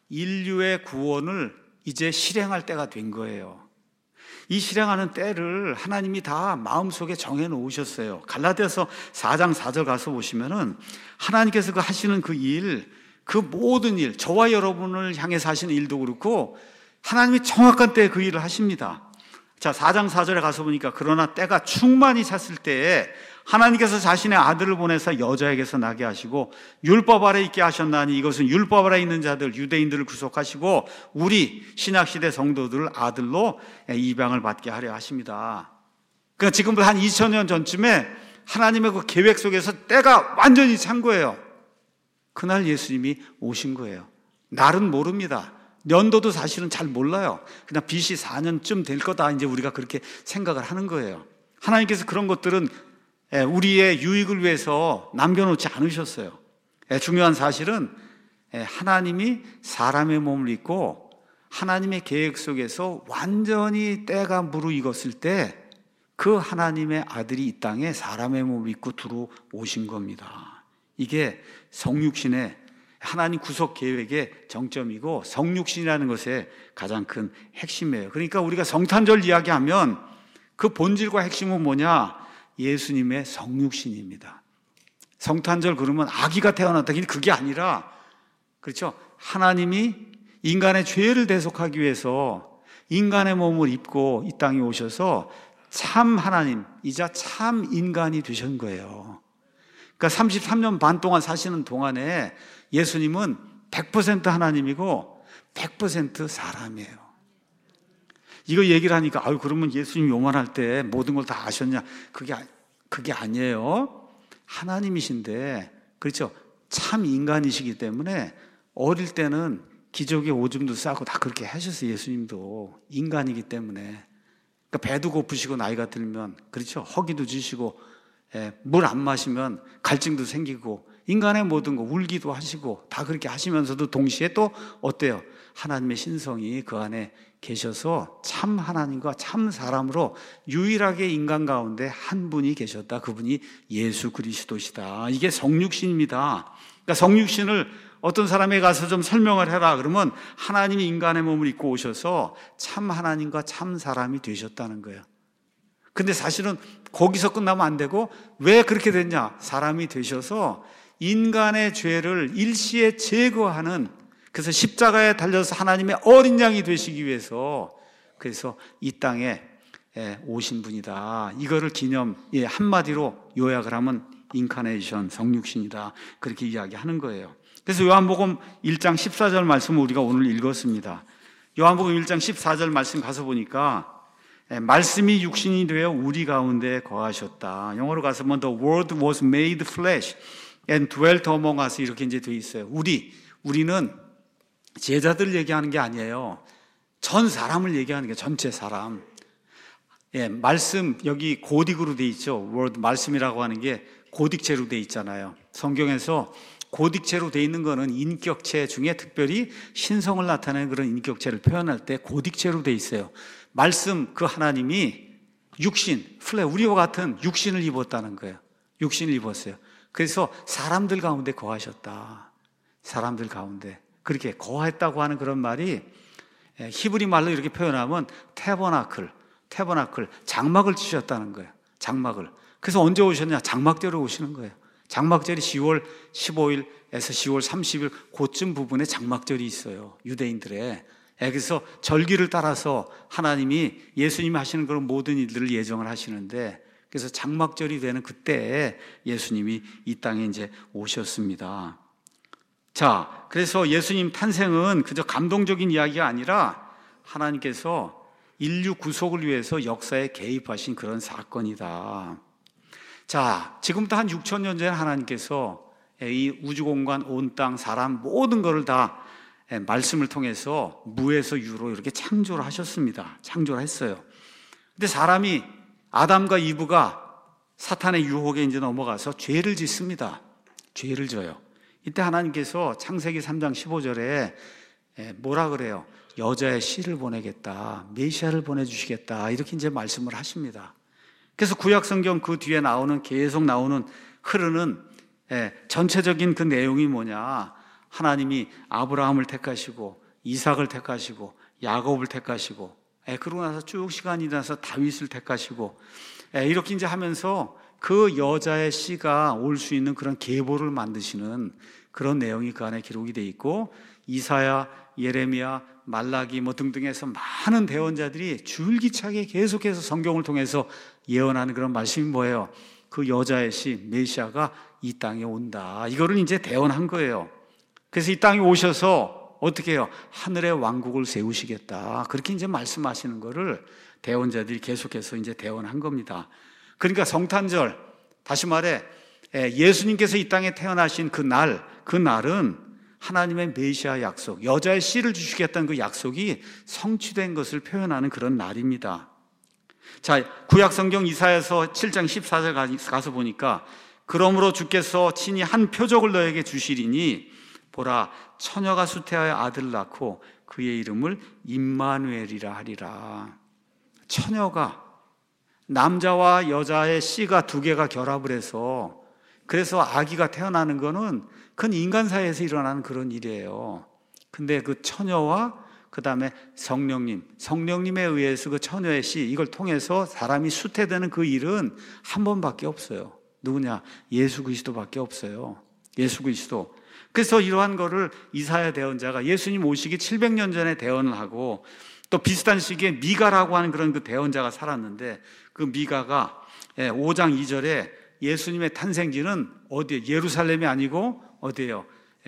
인류의 구원을 이제 실행할 때가 된 거예요. 이 실행하는 때를 하나님이 다 마음속에 정해 놓으셨어요. 갈라디아서 4장 4절 가서 보시면은 하나님께서 그 하시는 그 일, 그 모든 일, 저와 여러분을 향해서 하시는 일도 그렇고 하나님이 정확한 때에 그 일을 하십니다. 자, 4장 4절에 가서 보니까 그러나 때가 충만히 찼을 때에 하나님께서 자신의 아들을 보내서 여자에게서 나게 하시고 율법 아래 있게 하셨나니 이것은 율법 아래 있는 자들 유대인들을 구속하시고 우리 신약시대 성도들을 아들로 입양을 받게 하려 하십니다. 그러니까 지금부터 한 2000년 전쯤에 하나님의 그 계획 속에서 때가 완전히 찬 거예요. 그날 예수님이 오신 거예요. 날은 모릅니다. 연도도 사실은 잘 몰라요. 그냥 BC 4년쯤 될 거다 이제 우리가 그렇게 생각을 하는 거예요. 하나님께서 그런 것들은 우리의 유익을 위해서 남겨놓지 않으셨어요. 중요한 사실은 하나님이 사람의 몸을 입고 하나님의 계획 속에서 완전히 때가 무르익었을 때 그 하나님의 아들이 이 땅에 사람의 몸을 입고 들어오신 겁니다. 이게 성육신의 하나님 구속 계획의 정점이고 성육신이라는 것의 가장 큰 핵심이에요. 그러니까 우리가 성탄절 이야기하면 그 본질과 핵심은 뭐냐? 예수님의 성육신입니다. 성탄절 그러면 아기가 태어났다. 그게 아니라, 그렇죠? 하나님이 인간의 죄를 대속하기 위해서 인간의 몸을 입고 이 땅에 오셔서 참 하나님이자 참 인간이 되신 거예요. 그러니까 33년 반 동안 사시는 동안에 예수님은 100% 하나님이고 100% 사람이에요. 이거 얘기를 하니까 그러면 예수님이 요만할 때 모든 걸 다 아셨냐? 그게 아니에요. 하나님이신데, 그렇죠? 참 인간이시기 때문에 어릴 때는 기저귀에 오줌도 싸고 다 그렇게 하셨어요. 예수님도 인간이기 때문에. 그러니까 배도 고프시고 나이가 들면, 그렇죠? 허기도 지시고 물 안 마시면 갈증도 생기고 인간의 모든 거 울기도 하시고 다 그렇게 하시면서도 동시에 또 어때요? 하나님의 신성이 그 안에 계셔서 참 하나님과 참 사람으로 유일하게 인간 가운데 한 분이 계셨다. 그분이 예수 그리스도시다. 이게 성육신입니다. 그러니까 성육신을 어떤 사람에 가서 좀 설명을 해라 그러면 하나님이 인간의 몸을 입고 오셔서 참 하나님과 참 사람이 되셨다는 거예요. 근데 사실은 거기서 끝나면 안 되고 왜 그렇게 됐냐? 사람이 되셔서 인간의 죄를 일시에 제거하는, 그래서 십자가에 달려서 하나님의 어린 양이 되시기 위해서 그래서 이 땅에 오신 분이다. 이거를 한마디로 요약을 하면 인카네이션, 성육신이다. 그렇게 이야기하는 거예요. 그래서 요한복음 1장 14절 말씀을 우리가 오늘 읽었습니다. 요한복음 1장 14절 말씀 가서 보니까 말씀이 육신이 되어 우리 가운데 거하셨다. 영어로 가서 보면 The Word was made flesh and dwelt among us 이렇게 이제 돼 있어요. 우리는 제자들 얘기하는 게 아니에요. 전 사람을 얘기하는 게 전체 사람. 말씀 여기 고딕으로 돼 있죠. Word 말씀이라고 하는 게 고딕체로 돼 있잖아요. 성경에서 고딕체로 돼 있는 거는 인격체 중에 특별히 신성을 나타내는 그런 인격체를 표현할 때 고딕체로 돼 있어요. 말씀 그 하나님이 육신, 우리와 같은 육신을 입었다는 거예요. 육신을 입었어요. 그래서 사람들 가운데 거하셨다. 사람들 가운데 그렇게 거했다고 하는 그런 말이 히브리 말로 이렇게 표현하면 태버나클, 장막을 치셨다는 거예요. 장막을. 그래서 언제 오셨냐? 장막대로 오시는 거예요. 장막절이 10월 15일에서 10월 30일 그쯤 부분에 장막절이 있어요, 유대인들의. 그래서 절기를 따라서 하나님이 예수님이 하시는 그런 모든 일들을 예정을 하시는데, 그래서 장막절이 되는 그때에 예수님이 이 땅에 이제 오셨습니다. 자, 그래서 예수님 탄생은 그저 감동적인 이야기가 아니라 하나님께서 인류 구속을 위해서 역사에 개입하신 그런 사건이다. 자, 지금부터 한 6,000년 전에 하나님께서 이 우주공간, 온 땅, 사람 모든 것을 다 말씀을 통해서 무에서 유로 이렇게 창조를 하셨습니다. 창조를 했어요. 근데 사람이, 아담과 이브가 사탄의 유혹에 이제 넘어가서 죄를 짓습니다. 죄를 져요. 이때 하나님께서 창세기 3장 15절에 뭐라 그래요? 여자의 씨를 보내겠다, 메시아를 보내주시겠다, 이렇게 이제 말씀을 하십니다. 그래서 구약 성경 그 뒤에 계속 나오는 흐르는 전체적인 그 내용이 뭐냐? 하나님이 아브라함을 택하시고 이삭을 택하시고 야곱을 택하시고, 그러고 나서 쭉 시간이 지나서 다윗을 택하시고, 이렇게 이제 하면서 그 여자의 씨가 올 수 있는 그런 계보를 만드시는 그런 내용이 그 안에 기록이 돼 있고, 이사야, 예레미야, 말라기 뭐 등등해서 많은 대언자들이 줄기차게 계속해서 성경을 통해서 예언하는 그런 말씀이 뭐예요? 그 여자의 씨 메시아가 이 땅에 온다, 이거를 이제 대언한 거예요. 그래서 이 땅에 오셔서 어떻게 해요? 하늘의 왕국을 세우시겠다, 그렇게 이제 말씀하시는 거를 대언자들이 계속해서 이제 대언한 겁니다. 그러니까 성탄절, 다시 말해 예수님께서 이 땅에 태어나신 그날은 하나님의 메시아 약속, 여자의 씨를 주시겠다는 그 약속이 성취된 것을 표현하는 그런 날입니다. 자, 구약 성경 이사야서 7장 14절 가서 보니까, 그러므로 주께서 친히 한 표적을 너에게 주시리니 보라, 처녀가 수태하여 아들을 낳고 그의 이름을 임마누엘이라 하리라. 처녀가, 남자와 여자의 씨가 두 개가 결합을 해서, 그래서 아기가 태어나는 거는 그건 인간 사이에서 일어나는 그런 일이에요. 근데 그 처녀와 그 다음에 성령님에 의해서 그 처녀의 씨, 이걸 통해서 사람이 수태되는 그 일은 한 번밖에 없어요. 누구냐? 예수 그리스도밖에 없어요. 예수 그리스도. 그래서 이러한 거를 이사야 대언자가 예수님 오시기 700년 전에 대언을 하고, 또 비슷한 시기에 미가라고 하는 그런 그 대언자가 살았는데, 그 미가가 5장 2절에 예수님의 탄생지는 어디에? 예루살렘이 아니고 어디예요?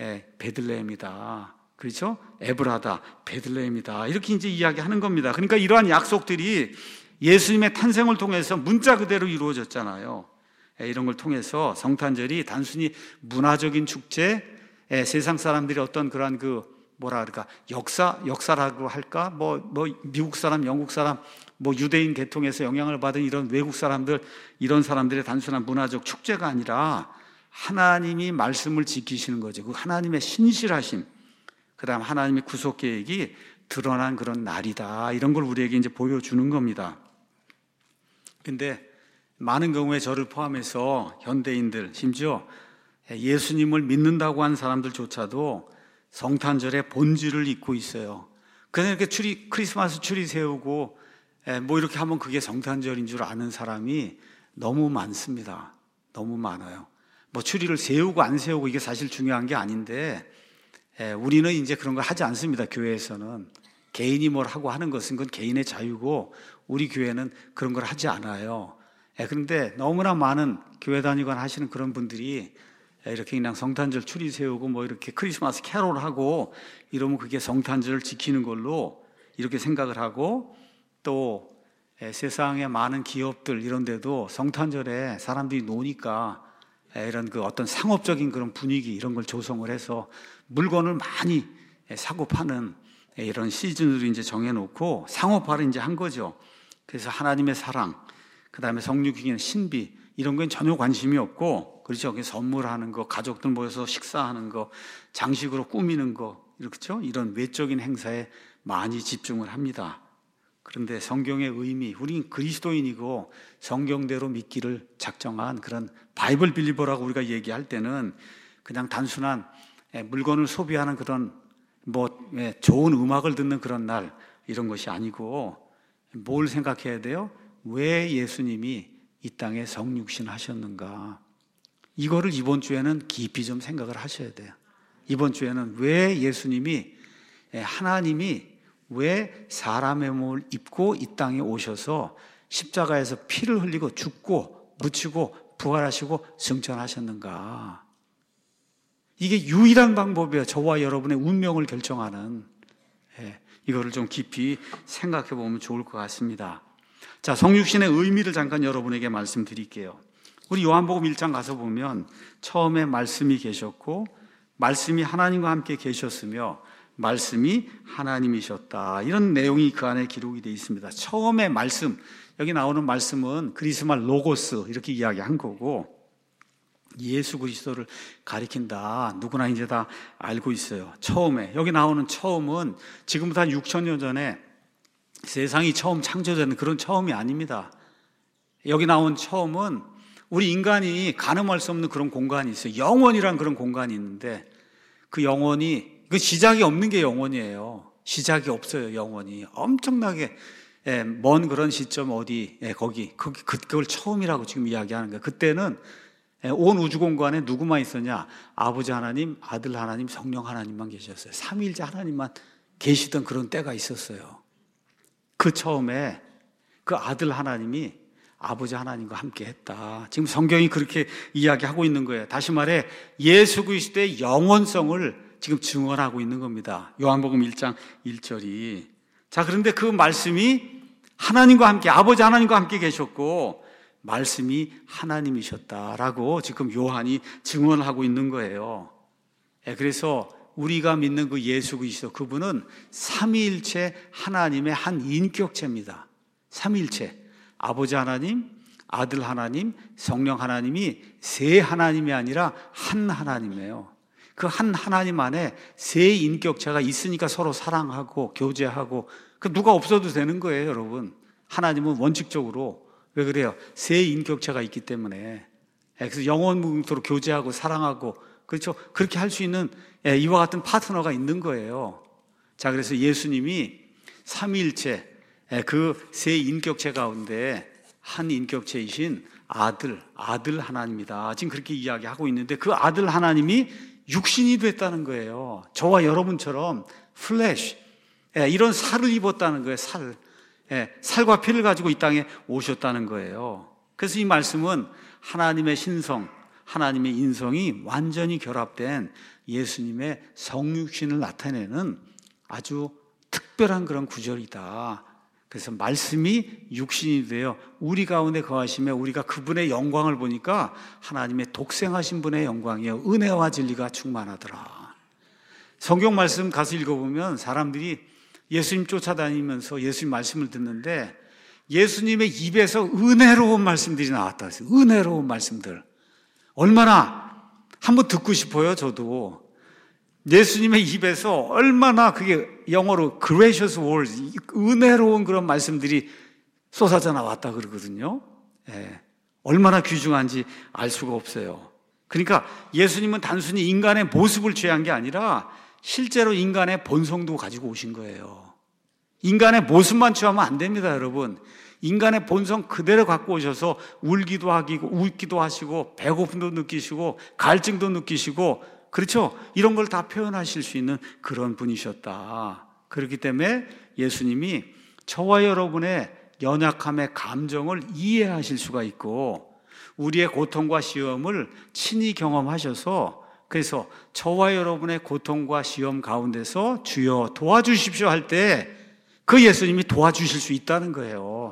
베들레헴이다. 그렇죠? 에브라다, 베들레헴이다. 이렇게 이제 이야기하는 겁니다. 그러니까 이러한 약속들이 예수님의 탄생을 통해서 문자 그대로 이루어졌잖아요. 이런 걸 통해서 성탄절이 단순히 문화적인 축제, 세상 사람들이 어떤 그러한 역사라고 할까? 미국 사람, 영국 사람, 유대인 계통에서 영향을 받은 이런 외국 사람들, 이런 사람들의 단순한 문화적 축제가 아니라 하나님이 말씀을 지키시는 거죠. 그 하나님의 신실하심, 그 다음 하나님의 구속 계획이 드러난 그런 날이다, 이런 걸 우리에게 이제 보여주는 겁니다. 근데 많은 경우에 저를 포함해서 현대인들, 심지어 예수님을 믿는다고 하는 사람들조차도 성탄절의 본질을 잊고 있어요. 그냥 이렇게 크리스마스 추리 세우고 이렇게 하면 그게 성탄절인 줄 아는 사람이 너무 많습니다. 너무 많아요. 추리를 세우고 안 세우고 이게 사실 중요한 게 아닌데, 우리는 이제 그런 걸 하지 않습니다. 교회에서는 개인이 뭘 하고 하는 것은 그건 개인의 자유고, 우리 교회는 그런 걸 하지 않아요. 그런데 너무나 많은 교회 다니거나 하시는 그런 분들이 이렇게 그냥 성탄절 추리 세우고 이렇게 크리스마스 캐롤 하고 이러면 그게 성탄절을 지키는 걸로 이렇게 생각을 하고, 또 세상의 많은 기업들 이런 데도 성탄절에 사람들이 노니까 이런 어떤 상업적인 그런 분위기 이런 걸 조성을 해서 물건을 많이 사고 파는 이런 시즌으로 이제 정해놓고 상업화를 이제 한 거죠. 그래서 하나님의 사랑, 그 다음에 성육이나 신비 이런 건 전혀 관심이 없고, 그렇죠? 선물하는 거, 가족들 모여서 식사하는 거, 장식으로 꾸미는 거, 그렇죠? 이런 외적인 행사에 많이 집중을 합니다. 그런데 성경의 의미, 우리는 그리스도인이고 성경대로 믿기를 작정한 그런 바이블 빌리버라고 우리가 얘기할 때는 그냥 단순한 물건을 소비하는 그런 좋은 음악을 듣는 그런 날 이런 것이 아니고, 뭘 생각해야 돼요? 왜 예수님이 이 땅에 성육신 하셨는가? 이거를 이번 주에는 깊이 좀 생각을 하셔야 돼요. 이번 주에는 왜 예수님이, 하나님이 왜 사람의 몸을 입고 이 땅에 오셔서 십자가에서 피를 흘리고 죽고 묻히고 부활하시고 승천하셨는가? 이게 유일한 방법이에요. 저와 여러분의 운명을 결정하는. 이거를 좀 깊이 생각해 보면 좋을 것 같습니다. 자, 성육신의 의미를 잠깐 여러분에게 말씀드릴게요. 우리 요한복음 1장 가서 보면 처음에 말씀이 계셨고 말씀이 하나님과 함께 계셨으며 말씀이 하나님이셨다. 이런 내용이 그 안에 기록이 되어 있습니다. 처음에 말씀, 여기 나오는 말씀은 그리스말 로고스 이렇게 이야기한 거고 예수 그리스도를 가리킨다. 누구나 이제 다 알고 있어요. 처음에, 여기 나오는 처음은 지금부터 한 6,000년 전에 세상이 처음 창조되는 그런 처음이 아닙니다. 여기 나온 처음은 우리 인간이 가늠할 수 없는 그런 공간이 있어요. 영원이란 그런 공간이 있는데 그 영원이, 그 시작이 없는 게 영원이에요. 시작이 없어요, 영원이. 엄청나게 먼 그런 시점 어디, 그걸 처음이라고 지금 이야기하는 거예요. 그때는 온 우주 공간에 누구만 있었냐? 아버지 하나님, 아들 하나님, 성령 하나님만 계셨어요. 삼위일체 하나님만 계시던 그런 때가 있었어요. 그 처음에 그 아들 하나님이 아버지 하나님과 함께 했다. 지금 성경이 그렇게 이야기하고 있는 거예요. 다시 말해 예수 그리스도의 영원성을 지금 증언하고 있는 겁니다. 요한복음 1장 1절이. 자, 그런데 그 말씀이 하나님과 함께, 아버지 하나님과 함께 계셨고 말씀이 하나님이셨다라고 지금 요한이 증언하고 있는 거예요. 그래서 우리가 믿는 그 예수 그리스도, 그분은 삼위일체 하나님의 한 인격체입니다. 삼위일체, 아버지 하나님, 아들 하나님, 성령 하나님이 세 하나님이 아니라 한 하나님이에요. 그 한 하나님 안에 세 인격체가 있으니까 서로 사랑하고 교제하고, 그 누가 없어도 되는 거예요, 여러분. 하나님은 원칙적으로. 왜 그래요? 세 인격체가 있기 때문에. 그래서 영원무궁토록 교제하고 사랑하고, 그렇죠? 그렇게 할 수 있는 이와 같은 파트너가 있는 거예요. 자, 그래서 예수님이 삼위일체, 그 세 인격체 가운데 한 인격체이신 아들 하나님이다. 지금 그렇게 이야기하고 있는데 그 아들 하나님이 육신이 됐다는 거예요. 저와 여러분처럼 플래시, 이런 살을 입었다는 거예요. 살과 피를 가지고 이 땅에 오셨다는 거예요. 그래서 이 말씀은 하나님의 신성, 하나님의 인성이 완전히 결합된 예수님의 성육신을 나타내는 아주 특별한 그런 구절이다. 그래서 말씀이 육신이 되어 우리 가운데 거하시며 우리가 그분의 영광을 보니까 하나님의 독생하신 분의 영광이요 은혜와 진리가 충만하더라. 성경 말씀 가서 읽어보면 사람들이 예수님 쫓아다니면서 예수님 말씀을 듣는데 예수님의 입에서 은혜로운 말씀들이 나왔다. 은혜로운 말씀들. 얼마나 한번 듣고 싶어요, 저도. 예수님의 입에서 얼마나 그게 영어로 gracious words, 은혜로운 그런 말씀들이 쏟아져 나왔다 그러거든요. 얼마나 귀중한지 알 수가 없어요. 그러니까 예수님은 단순히 인간의 모습을 취한 게 아니라 실제로 인간의 본성도 가지고 오신 거예요. 인간의 모습만 취하면 안 됩니다, 여러분. 인간의 본성 그대로 갖고 오셔서 울기도 하고 웃기도 하시고 배고픔도 느끼시고 갈증도 느끼시고, 그렇죠? 이런 걸 다 표현하실 수 있는 그런 분이셨다. 그렇기 때문에 예수님이 저와 여러분의 연약함의 감정을 이해하실 수가 있고 우리의 고통과 시험을 친히 경험하셔서, 그래서 저와 여러분의 고통과 시험 가운데서 주여 도와주십시오 할 때 그 예수님이 도와주실 수 있다는 거예요.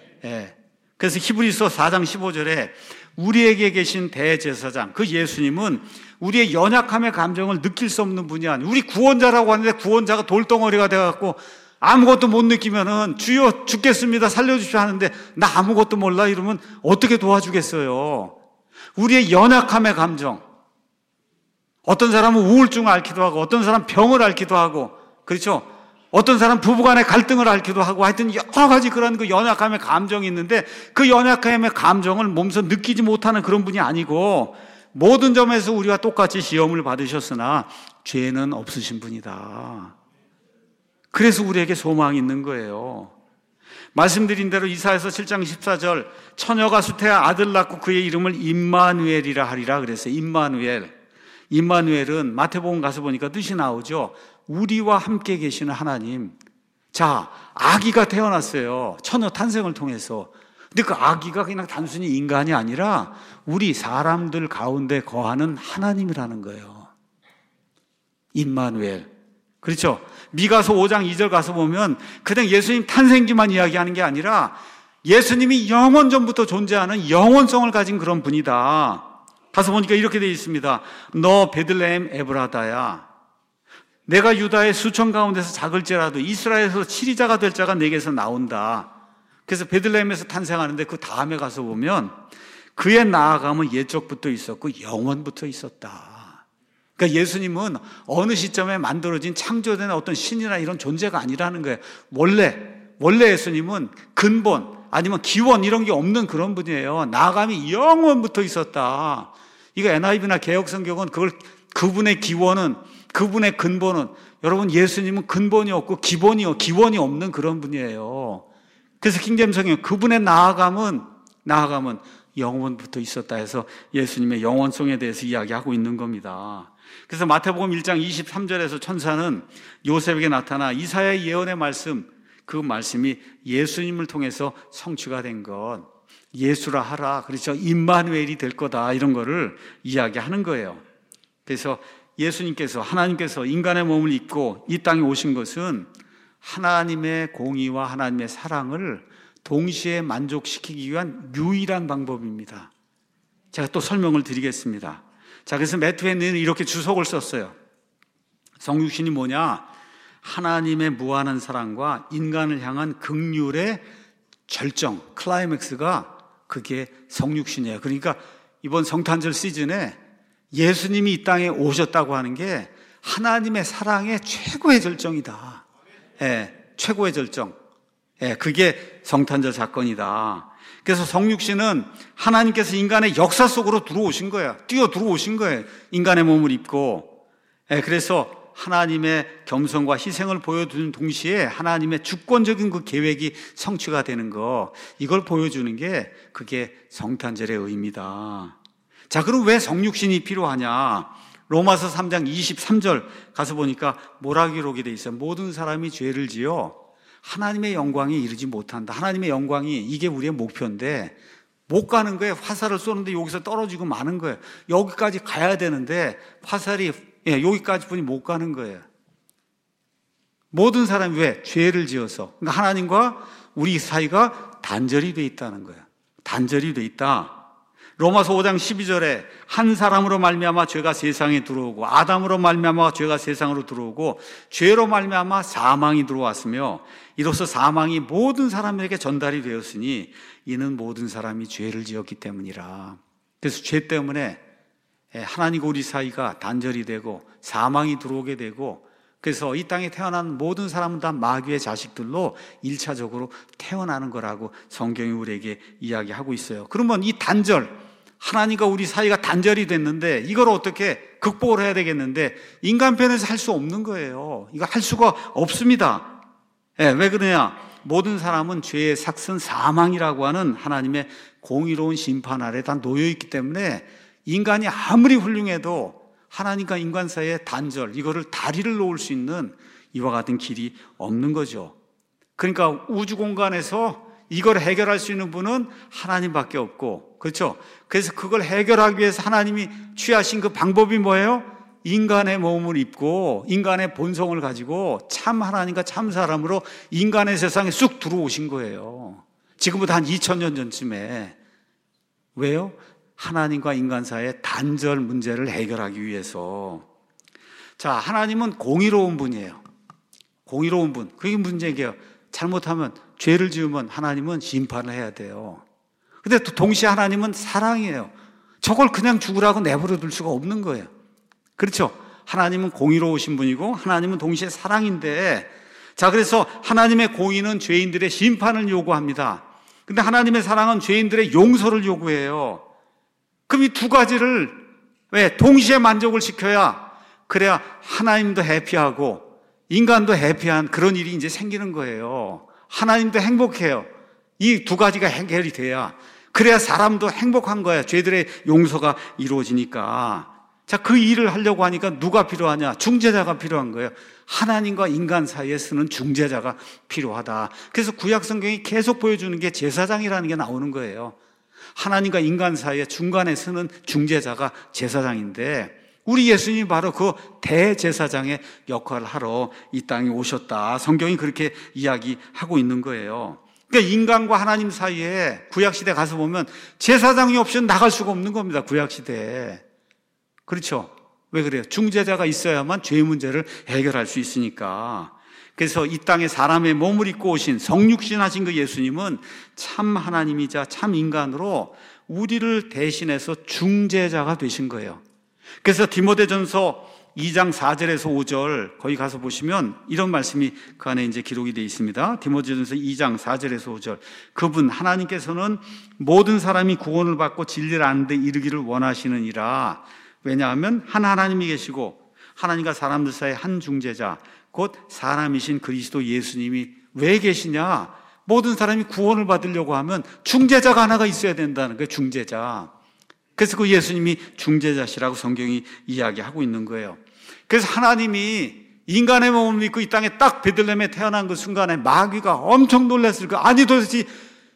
그래서 히브리서 4장 15절에 우리에게 계신 대제사장, 그 예수님은 우리의 연약함의 감정을 느낄 수 없는 분이 아니에요. 우리 구원자라고 하는데 구원자가 돌덩어리가 돼갖고 아무것도 못 느끼면은 주여 죽겠습니다 살려주십시오 하는데 나 아무것도 몰라 이러면 어떻게 도와주겠어요? 우리의 연약함의 감정, 어떤 사람은 우울증을 앓기도 하고 어떤 사람은 병을 앓기도 하고, 그렇죠? 어떤 사람 부부간의 갈등을 앓기도 하고, 하여튼 여러 가지 그런 그 연약함의 감정이 있는데 그 연약함의 감정을 몸소 느끼지 못하는 그런 분이 아니고 모든 점에서 우리와 똑같이 시험을 받으셨으나 죄는 없으신 분이다. 그래서 우리에게 소망이 있는 거예요. 말씀드린 대로 이사야서 7장 14절 처녀가 수태하 아들 낳고 그의 이름을 임마누엘이라 하리라 그랬어요. 임마누엘. 임마누엘은 마태복음 가서 보니까 뜻이 나오죠. 우리와 함께 계시는 하나님. 자, 아기가 태어났어요. 처녀 탄생을 통해서. 근데 그 아기가 그냥 단순히 인간이 아니라 우리 사람들 가운데 거하는 하나님이라는 거예요. 임마누엘. 그렇죠? 미가서 5장 2절 가서 보면 그냥 예수님 탄생기만 이야기하는 게 아니라 예수님이 영원 전부터 존재하는 영원성을 가진 그런 분이다. 가서 보니까 이렇게 되어 있습니다. 너 베들레헴 에브라다야. 내가 유다의 수천 가운데서 작을지라도 이스라엘에서 치리자가 될 자가 내게서 나온다. 그래서 베들레헴에서 탄생하는데 그 다음에 가서 보면 그의 나아감은 옛적부터 있었고 영원부터 있었다. 그러니까 예수님은 어느 시점에 만들어진 창조된 어떤 신이나 이런 존재가 아니라는 거예요. 원래 예수님은 근본 아니면 기원 이런 게 없는 그런 분이에요. 나아감이 영원부터 있었다. 이거 NIV나 개혁성경은 그분의 기원은, 그분의 근본은, 여러분 예수님은 근본이 없고 기원이 없는 그런 분이에요. 그래서 킹제임스 그분의 나아감은 영원부터 있었다 해서 예수님의 영원성에 대해서 이야기하고 있는 겁니다. 그래서 마태복음 1장 23절에서 천사는 요셉에게 나타나 이사야의 예언의 말씀, 그 말씀이 예수님을 통해서 성취가 된 것, 예수라 하라, 그렇죠? 임마누엘이 될 거다, 이런 거를 이야기하는 거예요. 그래서 예수님께서, 하나님께서 인간의 몸을 입고 이 땅에 오신 것은 하나님의 공의와 하나님의 사랑을 동시에 만족시키기 위한 유일한 방법입니다. 제가 또 설명을 드리겠습니다. 자, 그래서 매트웨는 이렇게 주석을 썼어요. 성육신이 뭐냐? 하나님의 무한한 사랑과 인간을 향한 긍휼의 절정, 클라이맥스가 그게 성육신이에요. 그러니까 이번 성탄절 시즌에 예수님이 이 땅에 오셨다고 하는 게 하나님의 사랑의 최고의 절정이다. 최고의 절정. 그게 성탄절 사건이다. 그래서 성육신은 하나님께서 인간의 역사 속으로 들어오신 거예요. 뛰어 들어오신 거예요. 인간의 몸을 입고. 그래서 하나님의 겸손과 희생을 보여주는 동시에 하나님의 주권적인 그 계획이 성취가 되는 거, 이걸 보여주는 게 그게 성탄절의 의미다. 자, 그럼 왜 성육신이 필요하냐? 로마서 3장 23절 가서 보니까 뭐라 기록이 돼 있어요? 모든 사람이 죄를 지어 하나님의 영광에 이르지 못한다. 하나님의 영광이 이게 우리의 목표인데 못 가는 거예요. 화살을 쏘는데 여기서 떨어지고 마는 거예요. 여기까지 가야 되는데 화살이 여기까지 뿐이 못 가는 거예요. 모든 사람이 왜? 죄를 지어서. 그러니까 하나님과 우리 사이가 단절이 돼 있다는 거예요. 단절이 돼 있다. 로마서 5장 12절에 한 사람으로 말미암아 죄가 세상에 들어오고 아담으로 말미암아 죄가 세상으로 들어오고 죄로 말미암아 사망이 들어왔으며 이로써 사망이 모든 사람에게 전달이 되었으니 이는 모든 사람이 죄를 지었기 때문이라. 그래서 죄 때문에 하나님과 우리 사이가 단절이 되고 사망이 들어오게 되고, 그래서 이 땅에 태어난 모든 사람은 다 마귀의 자식들로 1차적으로 태어나는 거라고 성경이 우리에게 이야기하고 있어요. 그러면 이 단절, 하나님과 우리 사이가 단절이 됐는데 이걸 어떻게 극복을 해야 되겠는데 인간 편에서 할 수 없는 거예요. 이거 할 수가 없습니다. 왜 그러냐? 모든 사람은 죄의 삭슨 사망이라고 하는 하나님의 공의로운 심판 아래 다 놓여 있기 때문에 인간이 아무리 훌륭해도 하나님과 인간 사이의 단절, 이거를 다리를 놓을 수 있는 이와 같은 길이 없는 거죠. 그러니까 우주 공간에서 이걸 해결할 수 있는 분은 하나님밖에 없고, 그렇죠? 그래서 그걸 해결하기 위해서 하나님이 취하신 그 방법이 뭐예요? 인간의 몸을 입고 인간의 본성을 가지고 참 하나님과 참 사람으로 인간의 세상에 쑥 들어오신 거예요. 지금부터 한 2000년 전쯤에. 왜요? 하나님과 인간 사이의 단절 문제를 해결하기 위해서. 자, 하나님은 공의로운 분이에요. 공의로운 분. 그게 문제예요. 잘못하면, 죄를 지으면 하나님은 심판을 해야 돼요. 근데 또 동시에 하나님은 사랑이에요. 저걸 그냥 죽으라고 내버려 둘 수가 없는 거예요. 그렇죠? 하나님은 공의로우신 분이고 하나님은 동시에 사랑인데, 자, 그래서 하나님의 공의는 죄인들의 심판을 요구합니다. 근데 하나님의 사랑은 죄인들의 용서를 요구해요. 그럼 이 두 가지를 왜 동시에 만족을 시켜야, 그래야 하나님도 해피하고 인간도 해피한 그런 일이 이제 생기는 거예요. 하나님도 행복해요. 이 두 가지가 해결이 돼야, 그래야 사람도 행복한 거야. 죄들의 용서가 이루어지니까. 자, 그 일을 하려고 하니까 누가 필요하냐? 중재자가 필요한 거예요. 하나님과 인간 사이에 쓰는 중재자가 필요하다. 그래서 구약 성경이 계속 보여주는 게 제사장이라는 게 나오는 거예요. 하나님과 인간 사이에 중간에 쓰는 중재자가 제사장인데, 우리 예수님이 바로 그 대제사장의 역할을 하러 이 땅에 오셨다. 성경이 그렇게 이야기하고 있는 거예요. 그러니까 인간과 하나님 사이에 구약시대 가서 보면 제사장이 없이는 나갈 수가 없는 겁니다. 구약시대에. 그렇죠? 왜 그래요? 중재자가 있어야만 죄 문제를 해결할 수 있으니까. 그래서 이 땅에 사람의 몸을 입고 오신 성육신 하신 그 예수님은 참 하나님이자 참 인간으로 우리를 대신해서 중재자가 되신 거예요. 그래서 디모데전서 2장 4절에서 5절 거기 가서 보시면 이런 말씀이 그 안에 이제 기록이 되어 있습니다. 디모데전서 2장 4절에서 5절. 그분 하나님께서는 모든 사람이 구원을 받고 진리를 아는 데 이르기를 원하시느니라. 왜냐하면 한 하나님이 계시고 하나님과 사람들 사이에 한 중재자 곧 사람이신 그리스도 예수님이 왜 계시냐? 모든 사람이 구원을 받으려고 하면 중재자가 하나가 있어야 된다는 거예요. 중재자. 그래서 그 예수님이 중재자시라고 성경이 이야기하고 있는 거예요. 그래서 하나님이 인간의 몸을 믿고 이 땅에 딱 베들레헴에 태어난 그 순간에 마귀가 엄청 놀랐을 거예요. 아니 도대체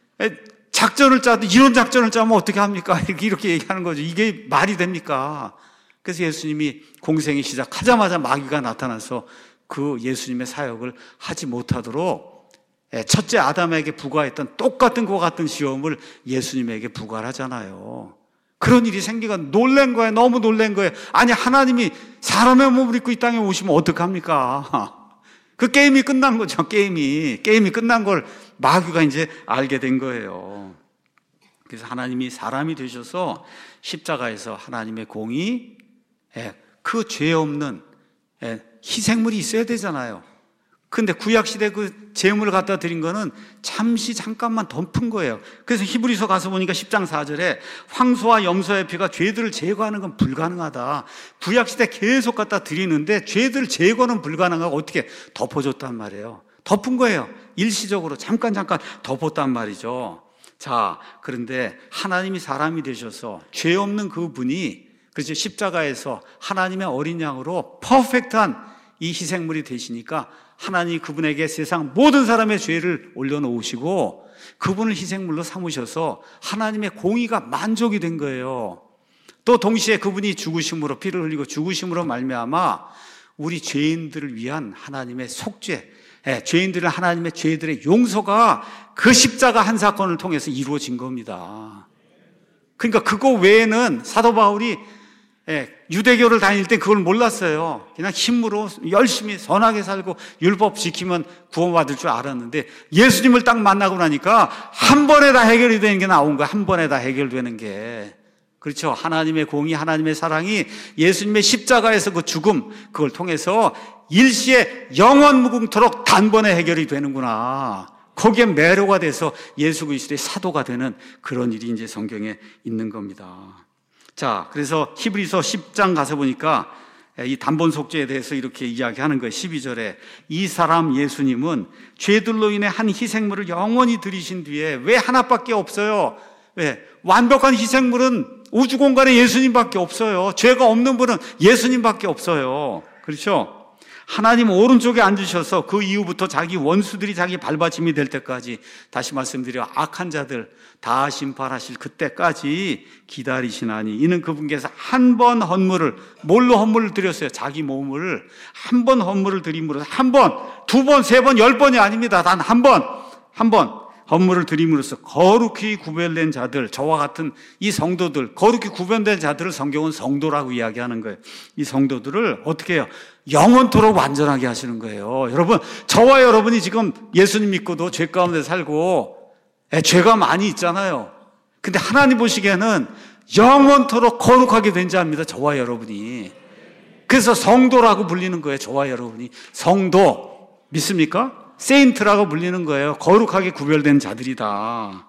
작전을 짜도 이런 작전을 짜면 어떻게 합니까? 이렇게 얘기하는 거죠. 이게 말이 됩니까? 그래서 예수님이 공생이 시작하자마자 마귀가 나타나서 그 예수님의 사역을 하지 못하도록 첫째 아담에게 부과했던 똑같은 그와 같은 시험을 예수님에게 부과를 하잖아요. 그런 일이 생기가 놀란 거예요. 너무 놀란 거예요. 아니 하나님이 사람의 몸을 입고 이 땅에 오시면 어떡합니까? 그 게임이 끝난 거죠. 게임이 끝난 걸 마귀가 이제 알게 된 거예요. 그래서 하나님이 사람이 되셔서 십자가에서 하나님의 공의, 그 죄 없는 희생물이 있어야 되잖아요. 근데 구약시대 그 제물을 갖다 드린 거는 잠깐만 덮은 거예요. 그래서 히브리서 가서 보니까 10장 4절에 황소와 염소의 피가 죄들을 제거하는 건 불가능하다. 구약시대 계속 갖다 드리는데 죄들 제거는 불가능하고 어떻게 덮어줬단 말이에요. 덮은 거예요. 일시적으로 잠깐 덮었단 말이죠. 자, 그런데 하나님이 사람이 되셔서 죄 없는 그분이 그렇죠. 십자가에서 하나님의 어린 양으로 퍼펙트한 이 희생물이 되시니까 하나님이 그분에게 세상 모든 사람의 죄를 올려놓으시고 그분을 희생물로 삼으셔서 하나님의 공의가 만족이 된 거예요. 또 동시에 그분이 죽으심으로 피를 흘리고 죽으심으로 말미암아 우리 죄인들을 위한 하나님의 속죄, 죄인들을 하나님의 죄들의 용서가 그 십자가 한 사건을 통해서 이루어진 겁니다. 그러니까 그거 외에는 사도 바울이 유대교를 다닐 때 그걸 몰랐어요. 그냥 힘으로 열심히 선하게 살고 율법 지키면 구원받을 줄 알았는데 예수님을 딱 만나고 나니까 한 번에 다 해결이 되는 게 나온 거야. 한 번에 다 해결되는 게. 그렇죠. 하나님의 공의, 하나님의 사랑이 예수님의 십자가에서 그 죽음, 그걸 통해서 일시에 영원 무궁토록 단번에 해결이 되는구나. 거기에 매료가 돼서 예수 그리스도의 사도가 되는 그런 일이 이제 성경에 있는 겁니다. 자, 그래서 히브리서 10장 가서 보니까 이 단번 속죄에 대해서 이렇게 이야기하는 거예요. 12절에 이 사람 예수님은 죄들로 인해 한 희생물을 영원히 드리신 뒤에 왜 하나밖에 없어요? 왜? 완벽한 희생물은 우주 공간에 예수님밖에 없어요. 죄가 없는 분은 예수님밖에 없어요. 그렇죠? 하나님 오른쪽에 앉으셔서 그 이후부터 자기 원수들이 자기 발받침이 될 때까지, 다시 말씀드려 악한 자들 다 심판하실 그때까지 기다리시나니 이는 그분께서 한 번 헌물을, 뭘로 헌물을 드렸어요? 자기 몸을 한 번 헌물을 드림으로써, 한 번, 두 번, 세 번, 10번이 아닙니다. 단 한 번 헌물을 드림으로써 거룩히 구별된 자들, 저와 같은 이 성도들, 거룩히 구별된 자들을 성경은 성도라고 이야기하는 거예요. 이 성도들을 어떻게 해요? 영원토록 완전하게 하시는 거예요. 여러분, 저와 여러분이 지금 예수님 믿고도 죄 가운데 살고 죄가 많이 있잖아요. 근데 하나님 보시기에는 영원토록 거룩하게 된 자입니다. 저와 여러분이. 그래서 성도라고 불리는 거예요. 저와 여러분이. 성도 믿습니까? 세인트라고 불리는 거예요. 거룩하게 구별된 자들이다.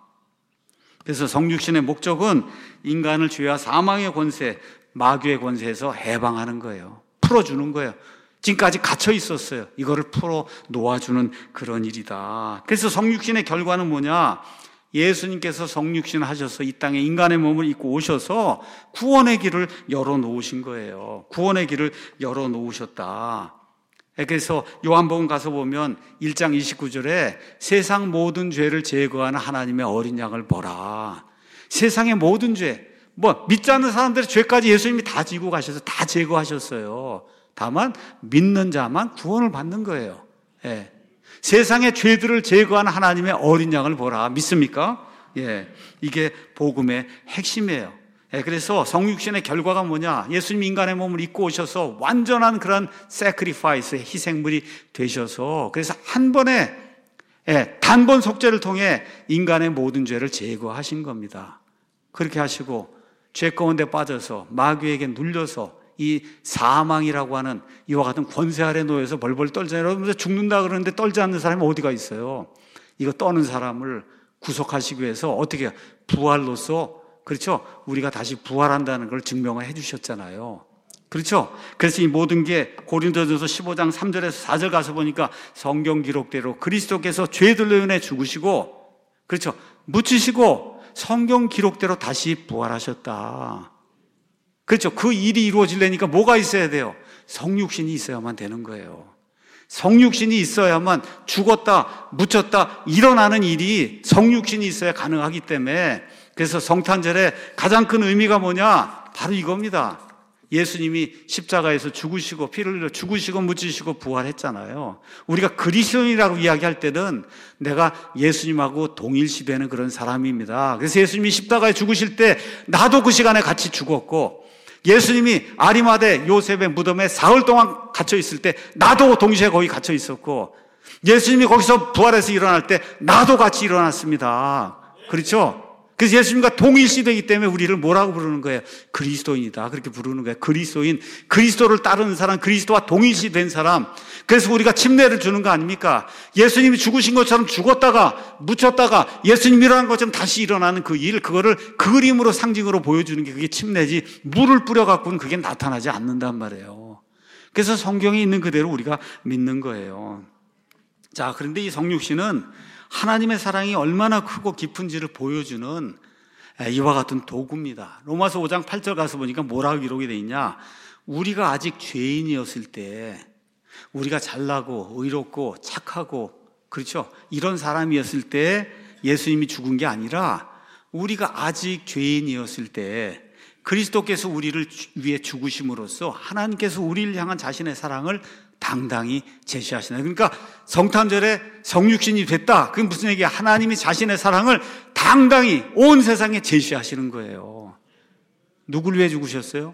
그래서 성육신의 목적은 인간을 죄와 사망의 권세, 마귀의 권세에서 해방하는 거예요. 풀어주는 거예요. 지금까지 갇혀 있었어요. 이거를 풀어 놓아주는 그런 일이다. 그래서 성육신의 결과는 뭐냐? 예수님께서 성육신 하셔서 이 땅에 인간의 몸을 입고 오셔서 구원의 길을 열어놓으신 거예요. 구원의 길을 열어놓으셨다. 그래서 요한복음 가서 보면 1장 29절에 세상 모든 죄를 제거하는 하나님의 어린 양을 보라. 세상의 모든 죄, 믿지 않는 사람들의 죄까지 예수님이 다 지고 가셔서 다 제거하셨어요. 다만 믿는 자만 구원을 받는 거예요. 예. 세상의 죄들을 제거하는 하나님의 어린 양을 보라. 믿습니까? 예. 이게 복음의 핵심이에요. 예. 그래서 성육신의 결과가 뭐냐? 예수님 인간의 몸을 입고 오셔서 완전한 그런 sacrifice의 희생물이 되셔서 그래서 한 번에 단번 속죄를 통해 인간의 모든 죄를 제거하신 겁니다. 그렇게 하시고 죄 가운데 빠져서 마귀에게 눌려서 이 사망이라고 하는 이와 같은 권세 아래 놓여서 벌벌 떨잖아요. 여러분 죽는다 그러는데 떨지 않는 사람이 어디가 있어요? 이거 떠는 사람을 구속하시기 위해서 어떻게 해요? 부활로서, 그렇죠? 우리가 다시 부활한다는 걸 증명을 해 주셨잖아요. 그렇죠? 그래서 이 모든 게 고린도전서 15장 3절에서 4절 가서 보니까 성경 기록대로 그리스도께서 죄들로 인해 죽으시고, 그렇죠? 묻히시고 성경 기록대로 다시 부활하셨다. 그렇죠. 그 일이 이루어지려니까 뭐가 있어야 돼요? 성육신이 있어야만 되는 거예요. 성육신이 있어야만 죽었다, 묻혔다, 일어나는 일이 성육신이 있어야 가능하기 때문에 그래서 성탄절의 가장 큰 의미가 뭐냐? 바로 이겁니다. 예수님이 십자가에서 죽으시고 피를 흘려 죽으시고 묻히시고 부활했잖아요. 우리가 그리스도인이라고 이야기할 때는 내가 예수님하고 동일시되는 그런 사람입니다. 그래서 예수님이 십자가에 죽으실 때 나도 그 시간에 같이 죽었고, 예수님이 아리마대 요셉의 무덤에 사흘 동안 갇혀 있을 때 나도 동시에 거기 갇혀 있었고, 예수님이 거기서 부활해서 일어날 때 나도 같이 일어났습니다. 그렇죠? 그래서 예수님과 동일시되기 때문에 우리를 뭐라고 부르는 거예요? 그리스도인이다. 그렇게 부르는 거예요. 그리스도인, 그리스도를 따르는 사람, 그리스도와 동일시된 사람. 그래서 우리가 침례를 주는 거 아닙니까? 예수님이 죽으신 것처럼 죽었다가 묻혔다가 예수님이 일어난 것처럼 다시 일어나는 그 일, 그거를 그림으로 상징으로 보여주는 게 그게 침례지, 물을 뿌려갖고는 그게 나타나지 않는단 말이에요. 그래서 성경에 있는 그대로 우리가 믿는 거예요. 자, 그런데 이 성육신은 하나님의 사랑이 얼마나 크고 깊은지를 보여주는 이와 같은 도구입니다. 로마서 5장 8절 가서 보니까 뭐라고 기록이 되어 있냐? 우리가 아직 죄인이었을 때, 우리가 잘나고 의롭고 착하고, 그렇죠? 이런 사람이었을 때 예수님이 죽은 게 아니라 우리가 아직 죄인이었을 때 그리스도께서 우리를 위해 죽으심으로써 하나님께서 우리를 향한 자신의 사랑을 당당히 제시하시나요? 그러니까 성탄절에 성육신이 됐다. 그게 무슨 얘기야? 하나님이 자신의 사랑을 당당히 온 세상에 제시하시는 거예요. 누구를 위해 죽으셨어요?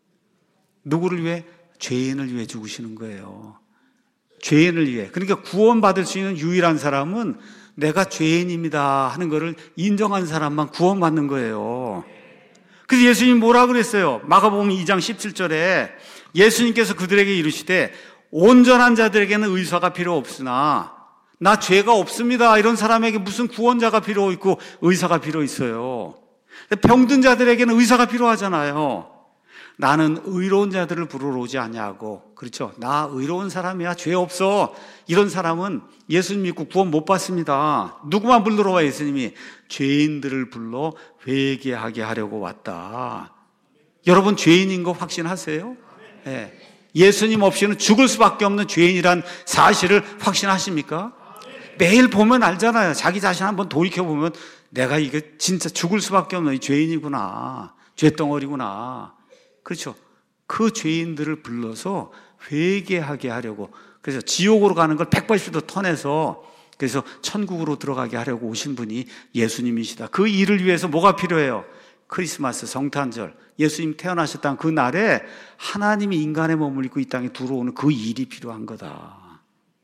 누구를 위해? 죄인을 위해 죽으시는 거예요. 죄인을 위해. 그러니까 구원받을 수 있는 유일한 사람은 내가 죄인입니다 하는 것을 인정한 사람만 구원받는 거예요. 그래서 예수님이 뭐라 그랬어요? 마가복음 2장 17절에 예수님께서 그들에게 이르시되 온전한 자들에게는 의사가 필요 없으나 나 죄가 없습니다 이런 사람에게 무슨 구원자가 필요 있고 의사가 필요 있어요. 병든 자들에게는 의사가 필요하잖아요. 나는 의로운 자들을 부르러 오지 아니하고, 그렇죠? 나 의로운 사람이야, 죄 없어, 이런 사람은 예수님 믿고 구원 못 받습니다. 누구만 불러 와? 예수님이 죄인들을 불러 회개하게 하려고 왔다. 여러분 죄인인 거 확신하세요? 네. 예수님 없이는 죽을 수밖에 없는 죄인이란 사실을 확신하십니까? 매일 보면 알잖아요. 자기 자신 한번 돌이켜보면 내가 이게 진짜 죽을 수밖에 없는 죄인이구나, 죄덩어리구나. 그렇죠? 그 죄인들을 불러서 회개하게 하려고, 그래서 지옥으로 가는 걸 180도 턴해서 그래서 천국으로 들어가게 하려고 오신 분이 예수님이시다. 그 일을 위해서 뭐가 필요해요? 크리스마스, 성탄절, 예수님 태어나셨던 그 날에 하나님이 인간의 몸을 입고 이 땅에 들어오는 그 일이 필요한 거다.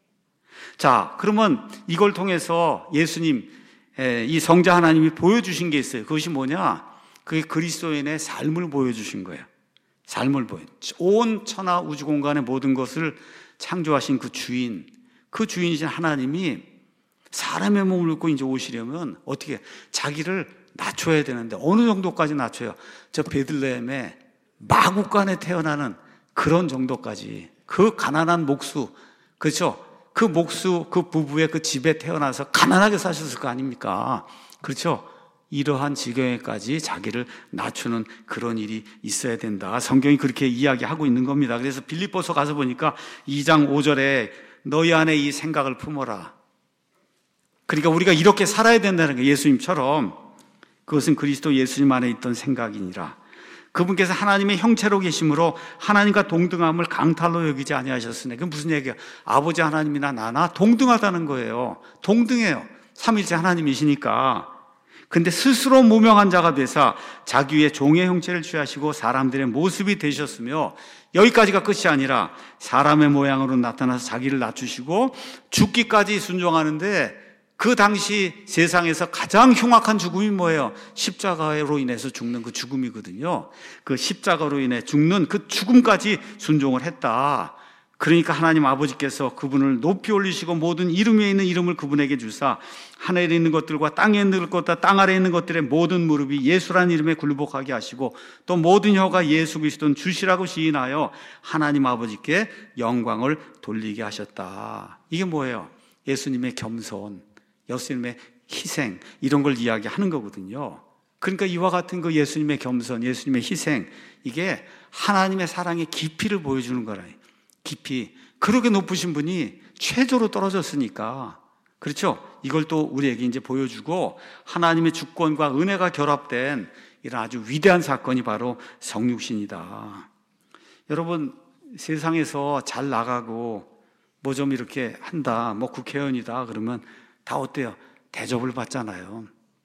자, 그러면 이걸 통해서 예수님, 이 성자 하나님이 보여주신 게 있어요. 그것이 뭐냐? 그게 그리스도인의 삶을 보여주신 거예요. 삶을 온 천하 우주 공간의 모든 것을 창조하신 그 주인, 그 주인이신 하나님이 사람의 몸을 입고 이제 오시려면 어떻게 자기를 낮춰야 되는데 어느 정도까지 낮춰요? 저 베들레헴에 마구간에 태어나는 그런 정도까지 그 가난한 목수, 그렇죠? 그 목수, 그 부부의 그 집에 태어나서 가난하게 사셨을 거 아닙니까? 그렇죠? 이러한 지경에까지 자기를 낮추는 그런 일이 있어야 된다. 성경이 그렇게 이야기하고 있는 겁니다. 그래서 빌립보서 가서 보니까 2장 5절에 너희 안에 이 생각을 품어라. 그러니까 우리가 이렇게 살아야 된다는 거예요. 예수님처럼. 그것은 그리스도 예수님 안에 있던 생각이니라. 그분께서 하나님의 형체로 계심으로 하나님과 동등함을 강탈로 여기지 아니하셨으니. 그건 무슨 얘기야? 아버지 하나님이나 나나 동등하다는 거예요. 동등해요. 삼위일체 하나님이시니까. 근데 스스로 무명한 자가 되사 자기 위에 종의 형체를 취하시고 사람들의 모습이 되셨으며, 여기까지가 끝이 아니라 사람의 모양으로 나타나서 자기를 낮추시고 죽기까지 순종하는데, 그 당시 세상에서 가장 흉악한 죽음이 뭐예요? 십자가로 인해서 죽는 그 죽음이거든요. 그 십자가로 인해 죽는 그 죽음까지 순종을 했다. 그러니까 하나님 아버지께서 그분을 높이 올리시고 모든 이름 위에 있는 이름을 그분에게 주사 하늘에 있는 것들과 땅에 있는 것과 땅 아래에 있는 것들의 모든 무릎이 예수라는 이름에 굴복하게 하시고, 또 모든 혀가 예수 그리스도는 주시라고 시인하여 하나님 아버지께 영광을 돌리게 하셨다. 이게 뭐예요? 예수님의 겸손, 예수님의 희생, 이런 걸 이야기하는 거거든요. 그러니까 이와 같은 그 예수님의 겸손, 예수님의 희생, 이게 하나님의 사랑의 깊이를 보여주는 거라. 깊이. 그렇게 높으신 분이 최저로 떨어졌으니까, 그렇죠? 이걸 또 우리에게 이제 보여주고, 하나님의 주권과 은혜가 결합된 이런 아주 위대한 사건이 바로 성육신이다. 여러분, 세상에서 잘 나가고 뭐 좀 이렇게 한다, 뭐 국회의원이다 그러면 다 어때요? 대접을 받잖아요.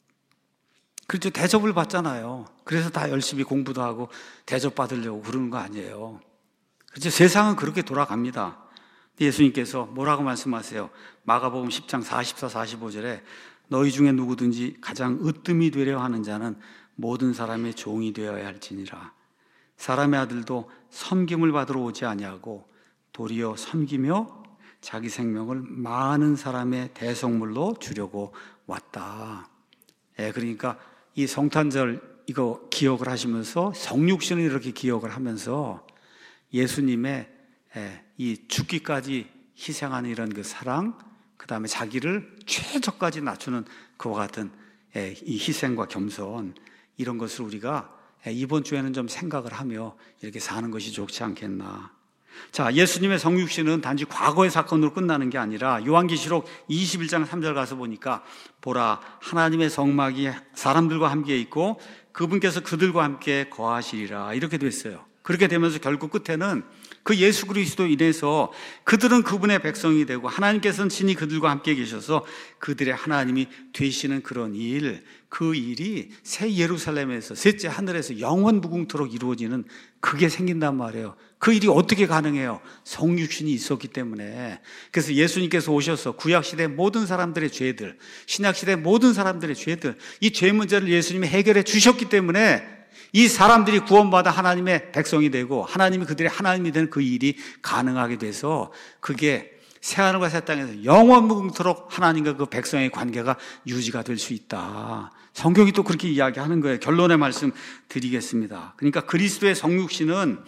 그렇죠? 대접을 받잖아요. 그래서 다 열심히 공부도 하고 대접 받으려고 그러는 거 아니에요. 그렇죠? 세상은 그렇게 돌아갑니다. 예수님께서 뭐라고 말씀하세요? 마가복음 10장 44, 45절에 너희 중에 누구든지 가장 으뜸이 되려 하는 자는 모든 사람의 종이 되어야 할지니라. 사람의 아들도 섬김을 받으러 오지 아니하고 도리어 섬기며 자기 생명을 많은 사람의 대속물로 주려고 왔다. 그러니까 이 성탄절 이거 기억을 하시면서 성육신을 이렇게 기억을 하면서 예수님의 이 죽기까지 희생하는 이런 그 사랑, 그 다음에 자기를 최저까지 낮추는 그와 같은 이 희생과 겸손, 이런 것을 우리가 이번 주에는 좀 생각을 하며 이렇게 사는 것이 좋지 않겠나. 자, 예수님의 성육신은 단지 과거의 사건으로 끝나는 게 아니라 요한계시록 21장 3절 가서 보니까 보라 하나님의 성막이 사람들과 함께 있고 그분께서 그들과 함께 거하시리라, 이렇게 됐어요. 그렇게 되면서 결국 끝에는 그 예수 그리스도 인해서 그들은 그분의 백성이 되고 하나님께서는 친히 그들과 함께 계셔서 그들의 하나님이 되시는 그런 일, 그 일이 새 예루살렘에서, 셋째 하늘에서 영원 무궁토록 이루어지는 그게 생긴단 말이에요. 그 일이 어떻게 가능해요? 성육신이 있었기 때문에. 그래서 예수님께서 오셔서 구약시대 모든 사람들의 죄들, 신약시대 모든 사람들의 죄들, 이 죄 문제를 예수님이 해결해 주셨기 때문에 이 사람들이 구원받아 하나님의 백성이 되고 하나님이 그들의 하나님이 되는 그 일이 가능하게 돼서 그게 새하늘과 새 땅에서 영원무궁토록 하나님과 그 백성의 관계가 유지가 될 수 있다. 성경이 또 그렇게 이야기하는 거예요. 결론의 말씀 드리겠습니다. 그러니까 그리스도의 성육신은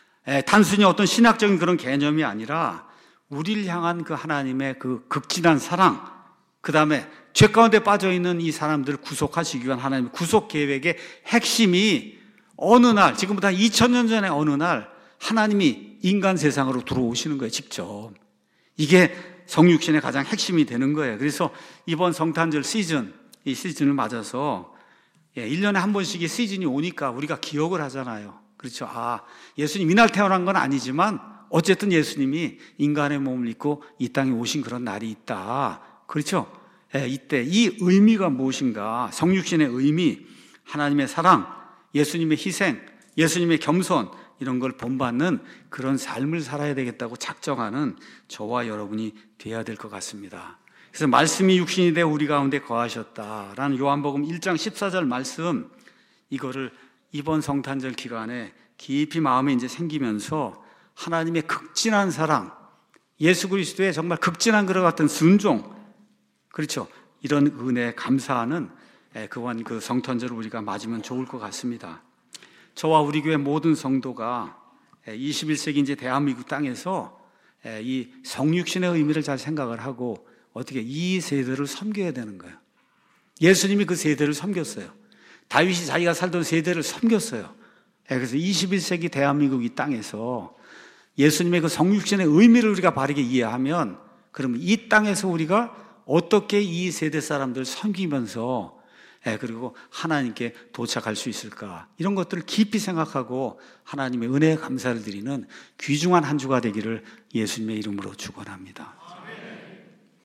단순히 어떤 신학적인 그런 개념이 아니라 우리를 향한 그 하나님의 그 극진한 사랑, 그 다음에 죄 가운데 빠져있는 이 사람들을 구속하시기 위한 하나님의 구속 계획의 핵심이 어느 날, 지금부터 2000년 전에 어느 날 하나님이 인간 세상으로 들어오시는 거예요, 직접. 이게 성육신의 가장 핵심이 되는 거예요. 그래서 이번 성탄절 시즌, 이 시즌을 맞아서 1년에 한 번씩 이 시즌이 오니까 우리가 기억을 하잖아요. 그렇죠. 예수님 이날 태어난 건 아니지만 어쨌든 예수님이 인간의 몸을 입고 이 땅에 오신 그런 날이 있다. 그렇죠. 이때 이 의미가 무엇인가? 성육신의 의미, 하나님의 사랑, 예수님의 희생, 예수님의 겸손, 이런 걸 본받는 그런 삶을 살아야 되겠다고 작정하는 저와 여러분이 되어야 될 것 같습니다. 그래서 말씀이 육신이 되어 우리 가운데 거하셨다라는 요한복음 1장 14절 말씀, 이거를 이번 성탄절 기간에 깊이 마음에 이제 생기면서 하나님의 극진한 사랑, 예수 그리스도의 정말 극진한 그와 같은 순종, 그렇죠. 이런 은혜에 감사하는 그wan 그 성탄절을 우리가 맞으면 좋을 것 같습니다. 저와 우리 교회 모든 성도가 21세기 이제 대한민국 땅에서 이 성육신의 의미를 잘 생각을 하고 어떻게 이 세대를 섬겨야 되는 거예요. 예수님이 그 세대를 섬겼어요. 다윗이 자기가 살던 세대를 섬겼어요. 그래서 21세기 대한민국 이 땅에서 예수님의 그 성육신의 의미를 우리가 바르게 이해하면 그러면 이 땅에서 우리가 어떻게 이 세대 사람들을 섬기면서 그리고 하나님께 도착할 수 있을까, 이런 것들을 깊이 생각하고 하나님의 은혜에 감사를 드리는 귀중한 한 주가 되기를 예수님의 이름으로 축원합니다.